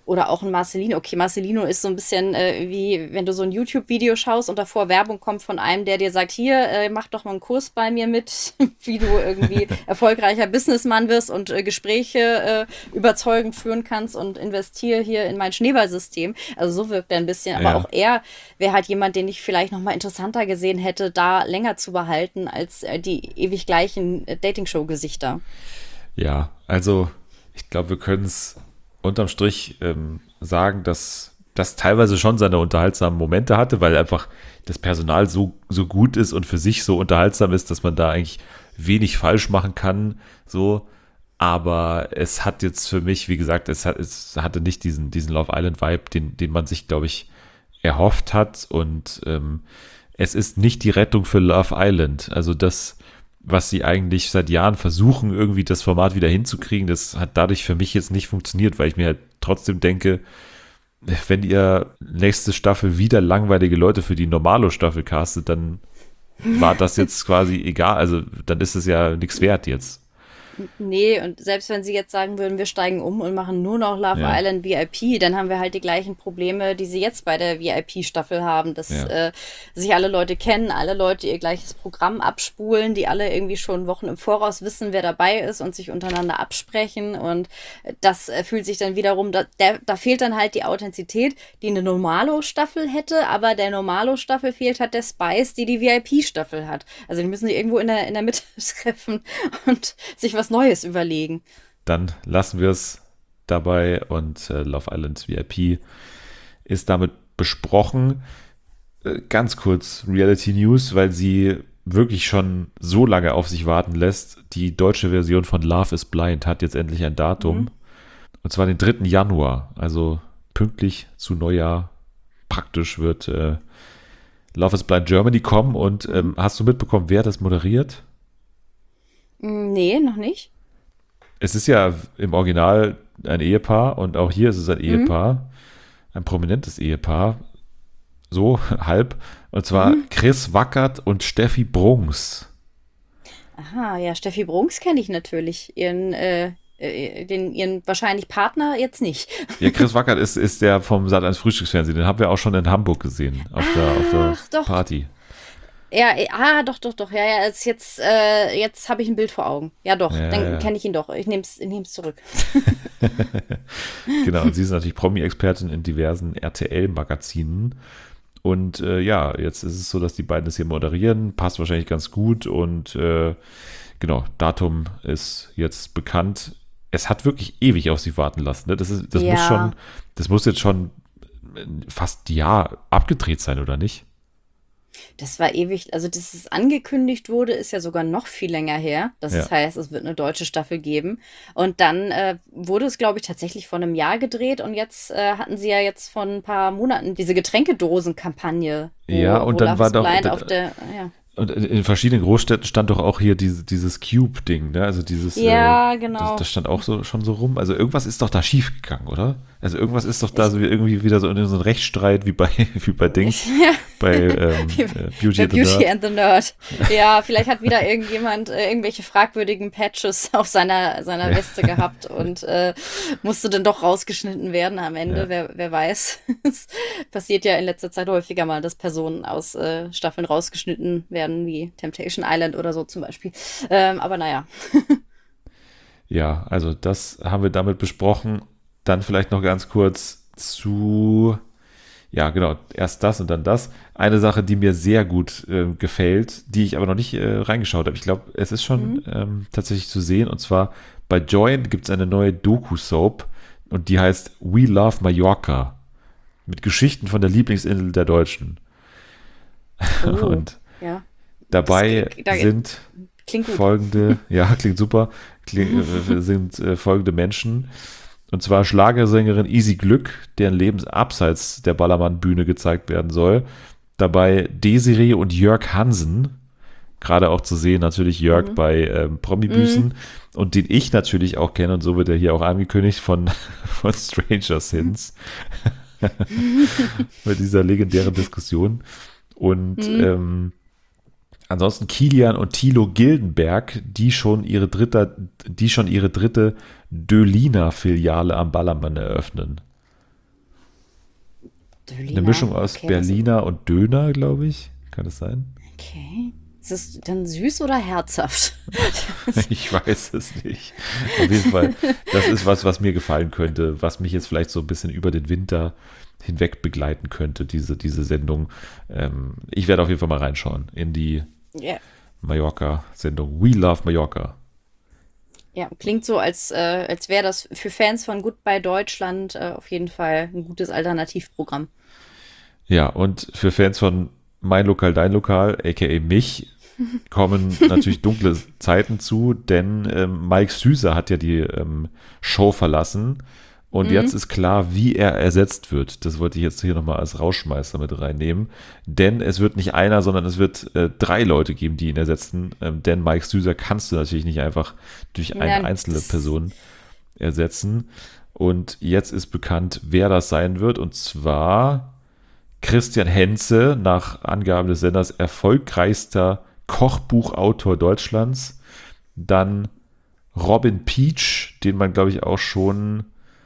B: Oder auch ein Marcelino. Okay, Marcelino ist so ein bisschen äh, wie, wenn du so ein YouTube-Video schaust und davor Werbung kommt von einem, der dir sagt, hier, äh, mach doch mal einen Kurs bei mir mit, wie du irgendwie erfolgreicher Businessmann wirst und äh, Gespräche äh, überzeugend führen kannst und investiere hier in mein Schneeballsystem. Also so wirkt er ein bisschen. Aber
A: Ja.
B: auch er wäre halt jemand, den ich vielleicht noch mal interessanter gesehen hätte, da länger zu behalten als äh, die ewig gleichen äh, Dating-Show-Gesichter.
A: Ja, also ich glaube, wir können es unterm Strich ähm, sagen, dass das teilweise schon seine unterhaltsamen Momente hatte, weil einfach das Personal so, so gut ist und für sich so unterhaltsam ist, dass man da eigentlich wenig falsch machen kann. So, aber es hat jetzt für mich, wie gesagt, es, hat, es hatte nicht diesen, diesen Love Island-Vibe, den, den man sich, glaube ich, erhofft hat. Und ähm, es ist nicht die Rettung für Love Island. Also das, was sie eigentlich seit Jahren versuchen, irgendwie das Format wieder hinzukriegen, das hat dadurch für mich jetzt nicht funktioniert, weil ich mir halt trotzdem denke, wenn ihr nächste Staffel wieder langweilige Leute für die Normalo-Staffel castet, dann war das jetzt quasi egal, also dann ist es ja nichts wert jetzt.
B: Nee, und selbst wenn sie jetzt sagen würden, wir steigen um und machen nur noch Love
A: Ja.
B: Island V I P, dann haben wir halt die gleichen Probleme, die sie jetzt bei der V I P-Staffel haben, dass
A: Ja.
B: äh, sich alle Leute kennen, alle Leute ihr gleiches Programm abspulen, die alle irgendwie schon Wochen im Voraus wissen, wer dabei ist und sich untereinander absprechen, und das äh, fühlt sich dann wiederum, da, der, da fehlt dann halt die Authentizität, die eine Normalo-Staffel hätte, aber der Normalo-Staffel fehlt halt der Spice, die die V I P-Staffel hat. Also die müssen sich irgendwo in der, in der Mitte treffen und sich was Neues überlegen.
A: Dann lassen wir es dabei und äh, Love Island V I P ist damit besprochen. Äh, ganz kurz Reality News, weil sie wirklich schon so lange auf sich warten lässt. Die deutsche Version von Love is Blind hat jetzt endlich ein Datum.
B: Mhm.
A: Und zwar den dritten Januar, also pünktlich zu Neujahr. Praktisch wird äh, Love is Blind Germany kommen. Und ähm, hast du mitbekommen, wer das moderiert?
B: Mm, Nee, noch nicht.
A: Es ist ja im Original ein Ehepaar und auch hier ist es ein Ehepaar, ein prominentes Ehepaar, so halb, und zwar Chris Wackert und Steffi Brunks.
B: Aha, ja, Steffi Brunks kenne ich natürlich. Ihren, äh, äh, den, ihren wahrscheinlich Partner jetzt nicht.
A: Ja, Chris Wackert ist, ist der vom Sat eins Frühstücksfernsehen, den haben wir auch schon in Hamburg gesehen, auf der, auf
B: Ach,
A: der
B: doch.
A: Party.
B: Ja, äh, ah, doch, doch, doch. Ja, ja, ist jetzt, äh, jetzt habe ich ein Bild vor Augen. Ja, doch,
A: Ja,
B: dann
A: ja.
B: kenne ich ihn doch. Ich nehme es ich nehm's zurück.
A: Genau, und sie ist natürlich Promi-Expertin in diversen R T L-Magazinen. Und äh, ja, jetzt ist es so, dass die beiden das hier moderieren. Passt wahrscheinlich ganz gut. Und äh, genau, Datum ist jetzt bekannt. Es hat wirklich ewig auf sich warten lassen. Ne? Das, ist, das,
B: Ja.
A: muss schon, das muss jetzt schon fast ein Jahr abgedreht sein, oder nicht?
B: Das war ewig, also dass es angekündigt wurde, ist ja sogar noch viel länger her. Das
A: Ja.
B: heißt, es wird eine deutsche Staffel geben. Und dann äh, wurde es, glaube ich, tatsächlich vor einem Jahr gedreht. Und jetzt äh, hatten sie ja jetzt vor ein paar Monaten diese Getränkedosen-Kampagne. wo-
A: Ja, und
B: wo
A: dann
B: Love
A: war
B: is
A: doch-
B: Blind
A: da-
B: auf der, ja.
A: Und in in verschiedenen Großstädten stand doch auch hier diese, dieses Cube-Ding, ne? Also dieses.
B: Ja,
A: äh,
B: genau.
A: Das, das stand auch so, schon so rum. Also irgendwas ist doch da schiefgegangen, oder? Also irgendwas ist doch da so wie, irgendwie wieder so in so ein Rechtsstreit wie bei, wie bei Dings, bei ähm,
B: Wie
A: äh,
B: bei
A: Beauty, and the
B: Beauty
A: Nerd.
B: and the Nerd. Ja, vielleicht hat wieder irgendjemand äh, irgendwelche fragwürdigen Patches auf seiner, seiner
A: Ja.
B: Weste gehabt und äh, musste dann doch rausgeschnitten werden am Ende,
A: Ja.
B: wer, wer weiß. Es passiert ja in letzter Zeit häufiger mal, dass Personen aus äh, Staffeln rausgeschnitten werden, wie Temptation Island oder so zum Beispiel. Ähm, aber naja.
A: Ja, also das haben wir damit besprochen. Dann vielleicht noch ganz kurz zu, ja genau, erst das und dann das. Eine Sache, die mir sehr gut äh, gefällt, die ich aber noch nicht äh, reingeschaut habe. Ich glaube, es ist schon ähm, tatsächlich zu sehen. Und zwar bei Join gibt es eine neue Doku-Soap und die heißt We Love Mallorca. Mit Geschichten von der Lieblingsinsel der Deutschen.
B: Oh,
A: Und
B: ja.
A: dabei
B: Das- da-
A: sind
B: Klingt gut.
A: folgende, ja, klingt super, kling, äh, sind äh, folgende Menschen. Und zwar Schlagersängerin Easy Glück, deren Leben abseits der Ballermann-Bühne gezeigt werden soll. Dabei Desiree und Jörg Hansen, gerade auch zu sehen, natürlich Jörg
B: Mhm.
A: bei ähm, Promi-Büßen und den ich natürlich auch kenne, und so wird er hier auch angekündigt von, von Stranger Things. Bei dieser legendären Diskussion. Und
B: Mhm.
A: ähm, ansonsten Kilian und Thilo Gildenberg, die schon ihre dritte, die schon ihre dritte Dölina-Filiale am Ballermann eröffnen.
B: Dölina,
A: Eine Mischung aus
B: okay,
A: Berliner und Döner, glaube ich. Kann das sein?
B: Okay. Ist es dann süß oder herzhaft?
A: Ich weiß es nicht. Auf jeden Fall, das ist was, was mir gefallen könnte, was mich jetzt vielleicht so ein bisschen über den Winter hinweg begleiten könnte, diese, diese Sendung. Ähm, ich werde auf jeden Fall mal reinschauen in die
B: Ja.
A: Mallorca-Sendung We Love Mallorca.
B: Ja, klingt so, als, äh, als wäre das für Fans von Goodbye Deutschland äh, auf jeden Fall ein gutes Alternativprogramm.
A: Ja, und für Fans von Mein Lokal, Dein Lokal, aka mich, kommen natürlich dunkle Zeiten zu, denn ähm, Mike Süßer hat ja die ähm, Show verlassen und
B: Mhm.
A: jetzt ist klar, wie er ersetzt wird. Das wollte ich jetzt hier nochmal als Rauschmeister mit reinnehmen, denn es wird nicht einer, sondern es wird äh, drei Leute geben, die ihn ersetzen, ähm, denn Mike Süßer kannst du natürlich nicht einfach durch eine
B: Ja,
A: einzelne
B: das-
A: Person ersetzen. Und jetzt ist bekannt, wer das sein wird, und zwar Christian Henze, nach Angaben des Senders erfolgreichster Kochbuchautor Deutschlands. Dann Robin Peach, den man, glaube ich, auch schon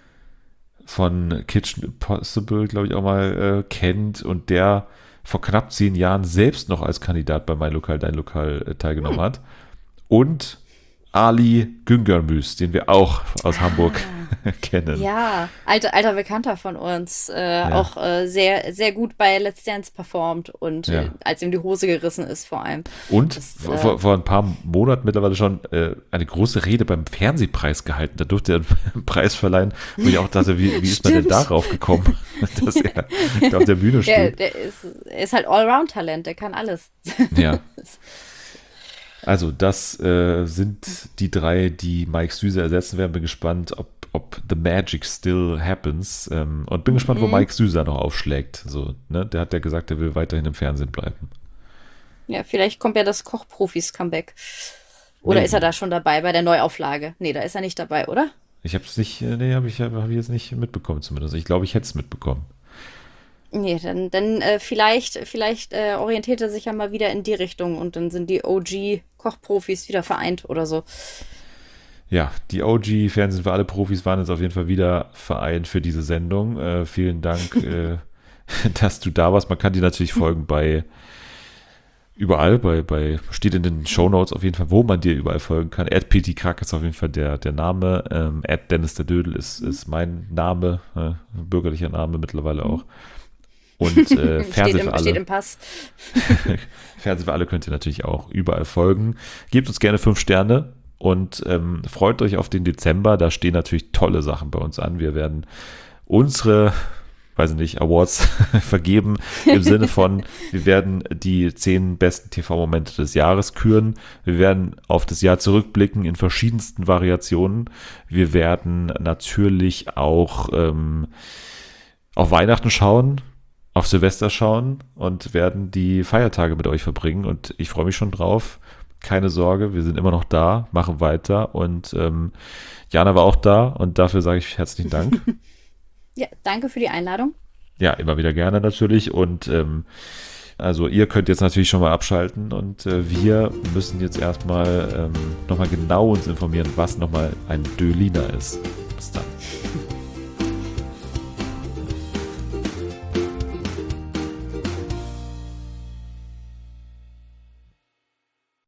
A: von Kitchen Impossible, glaube ich, auch mal äh, kennt und der vor knapp zehn Jahren selbst noch als Kandidat bei Mein Lokal, Dein Lokal äh, teilgenommen hat. Und Ali Güngermüs, den wir auch aus Hamburg kennen.
B: Ja, alter, alter Bekannter von uns, äh, auch äh, sehr, sehr gut bei Let's Dance performt und
A: Ja.
B: äh, als ihm die Hose gerissen ist vor allem.
A: Und
B: Das,
A: vor,
B: äh,
A: vor- vor ein paar Monaten mittlerweile schon äh, eine große Rede beim Fernsehpreis gehalten. Da durfte er einen Preis verleihen, wo ich auch dachte, wie, wie ist man denn
B: Stimmt.
A: darauf gekommen, dass er da auf der Bühne
B: Der,
A: steht?
B: der ist, er ist halt Allround-Talent, der kann alles.
A: Ja. Also das äh, sind die drei, die Mike Süßer ersetzen werden. Bin gespannt, ob, ob the magic still happens. Ähm, und bin gespannt, wo Mike Süßer noch aufschlägt. So, ne? Der hat ja gesagt, er will weiterhin im Fernsehen bleiben.
B: Ja, vielleicht kommt ja das Kochprofis-Comeback. Oder
A: Maybe.
B: ist er da schon dabei bei der Neuauflage? Nee, da ist er nicht dabei, oder?
A: Ich habe es nicht, äh, nee, habe ich, hab ich jetzt nicht mitbekommen zumindest. Ich glaube, ich hätte es mitbekommen.
B: Nee, dann, dann äh, vielleicht, vielleicht äh, orientiert er sich ja mal wieder in die Richtung und dann sind die O G-Kochprofis wieder vereint oder so.
A: Ja, die O G-Fernsehen für alle Profis waren jetzt auf jeden Fall wieder vereint für diese Sendung. Äh, vielen Dank, äh, dass du da warst. Man kann dir natürlich folgen bei überall, bei, bei steht in den Shownotes auf jeden Fall, wo man dir überall folgen kann. At P T Krack ist auf jeden Fall der, der Name. Ähm, At Dennis der Dödel ist, ist mein Name, äh, bürgerlicher Name mittlerweile auch. Und äh,
B: steht,
A: Fernsehen
B: im,
A: für alle.
B: steht im Pass.
A: Fernsehen für alle könnt ihr natürlich auch überall folgen. Gebt uns gerne fünf Sterne und ähm, freut euch auf den Dezember. Da stehen natürlich tolle Sachen bei uns an. Wir werden unsere, weiß ich nicht, Awards vergeben im Sinne von, wir werden die zehn besten T V-Momente des Jahres küren. Wir werden auf das Jahr zurückblicken in verschiedensten Variationen. Wir werden natürlich auch ähm, auf Weihnachten schauen, auf Silvester schauen und werden die Feiertage mit euch verbringen. Und ich freue mich schon drauf. Keine Sorge, wir sind immer noch da, machen weiter. Und ähm, Jana war auch da und dafür sage ich herzlichen Dank.
B: Ja, danke für die Einladung.
A: Ja, immer wieder gerne natürlich. Und ähm, also ihr könnt jetzt natürlich schon mal abschalten und äh, wir müssen jetzt erstmal ähm, nochmal genau uns informieren, was nochmal ein Döliner ist. Bis dann.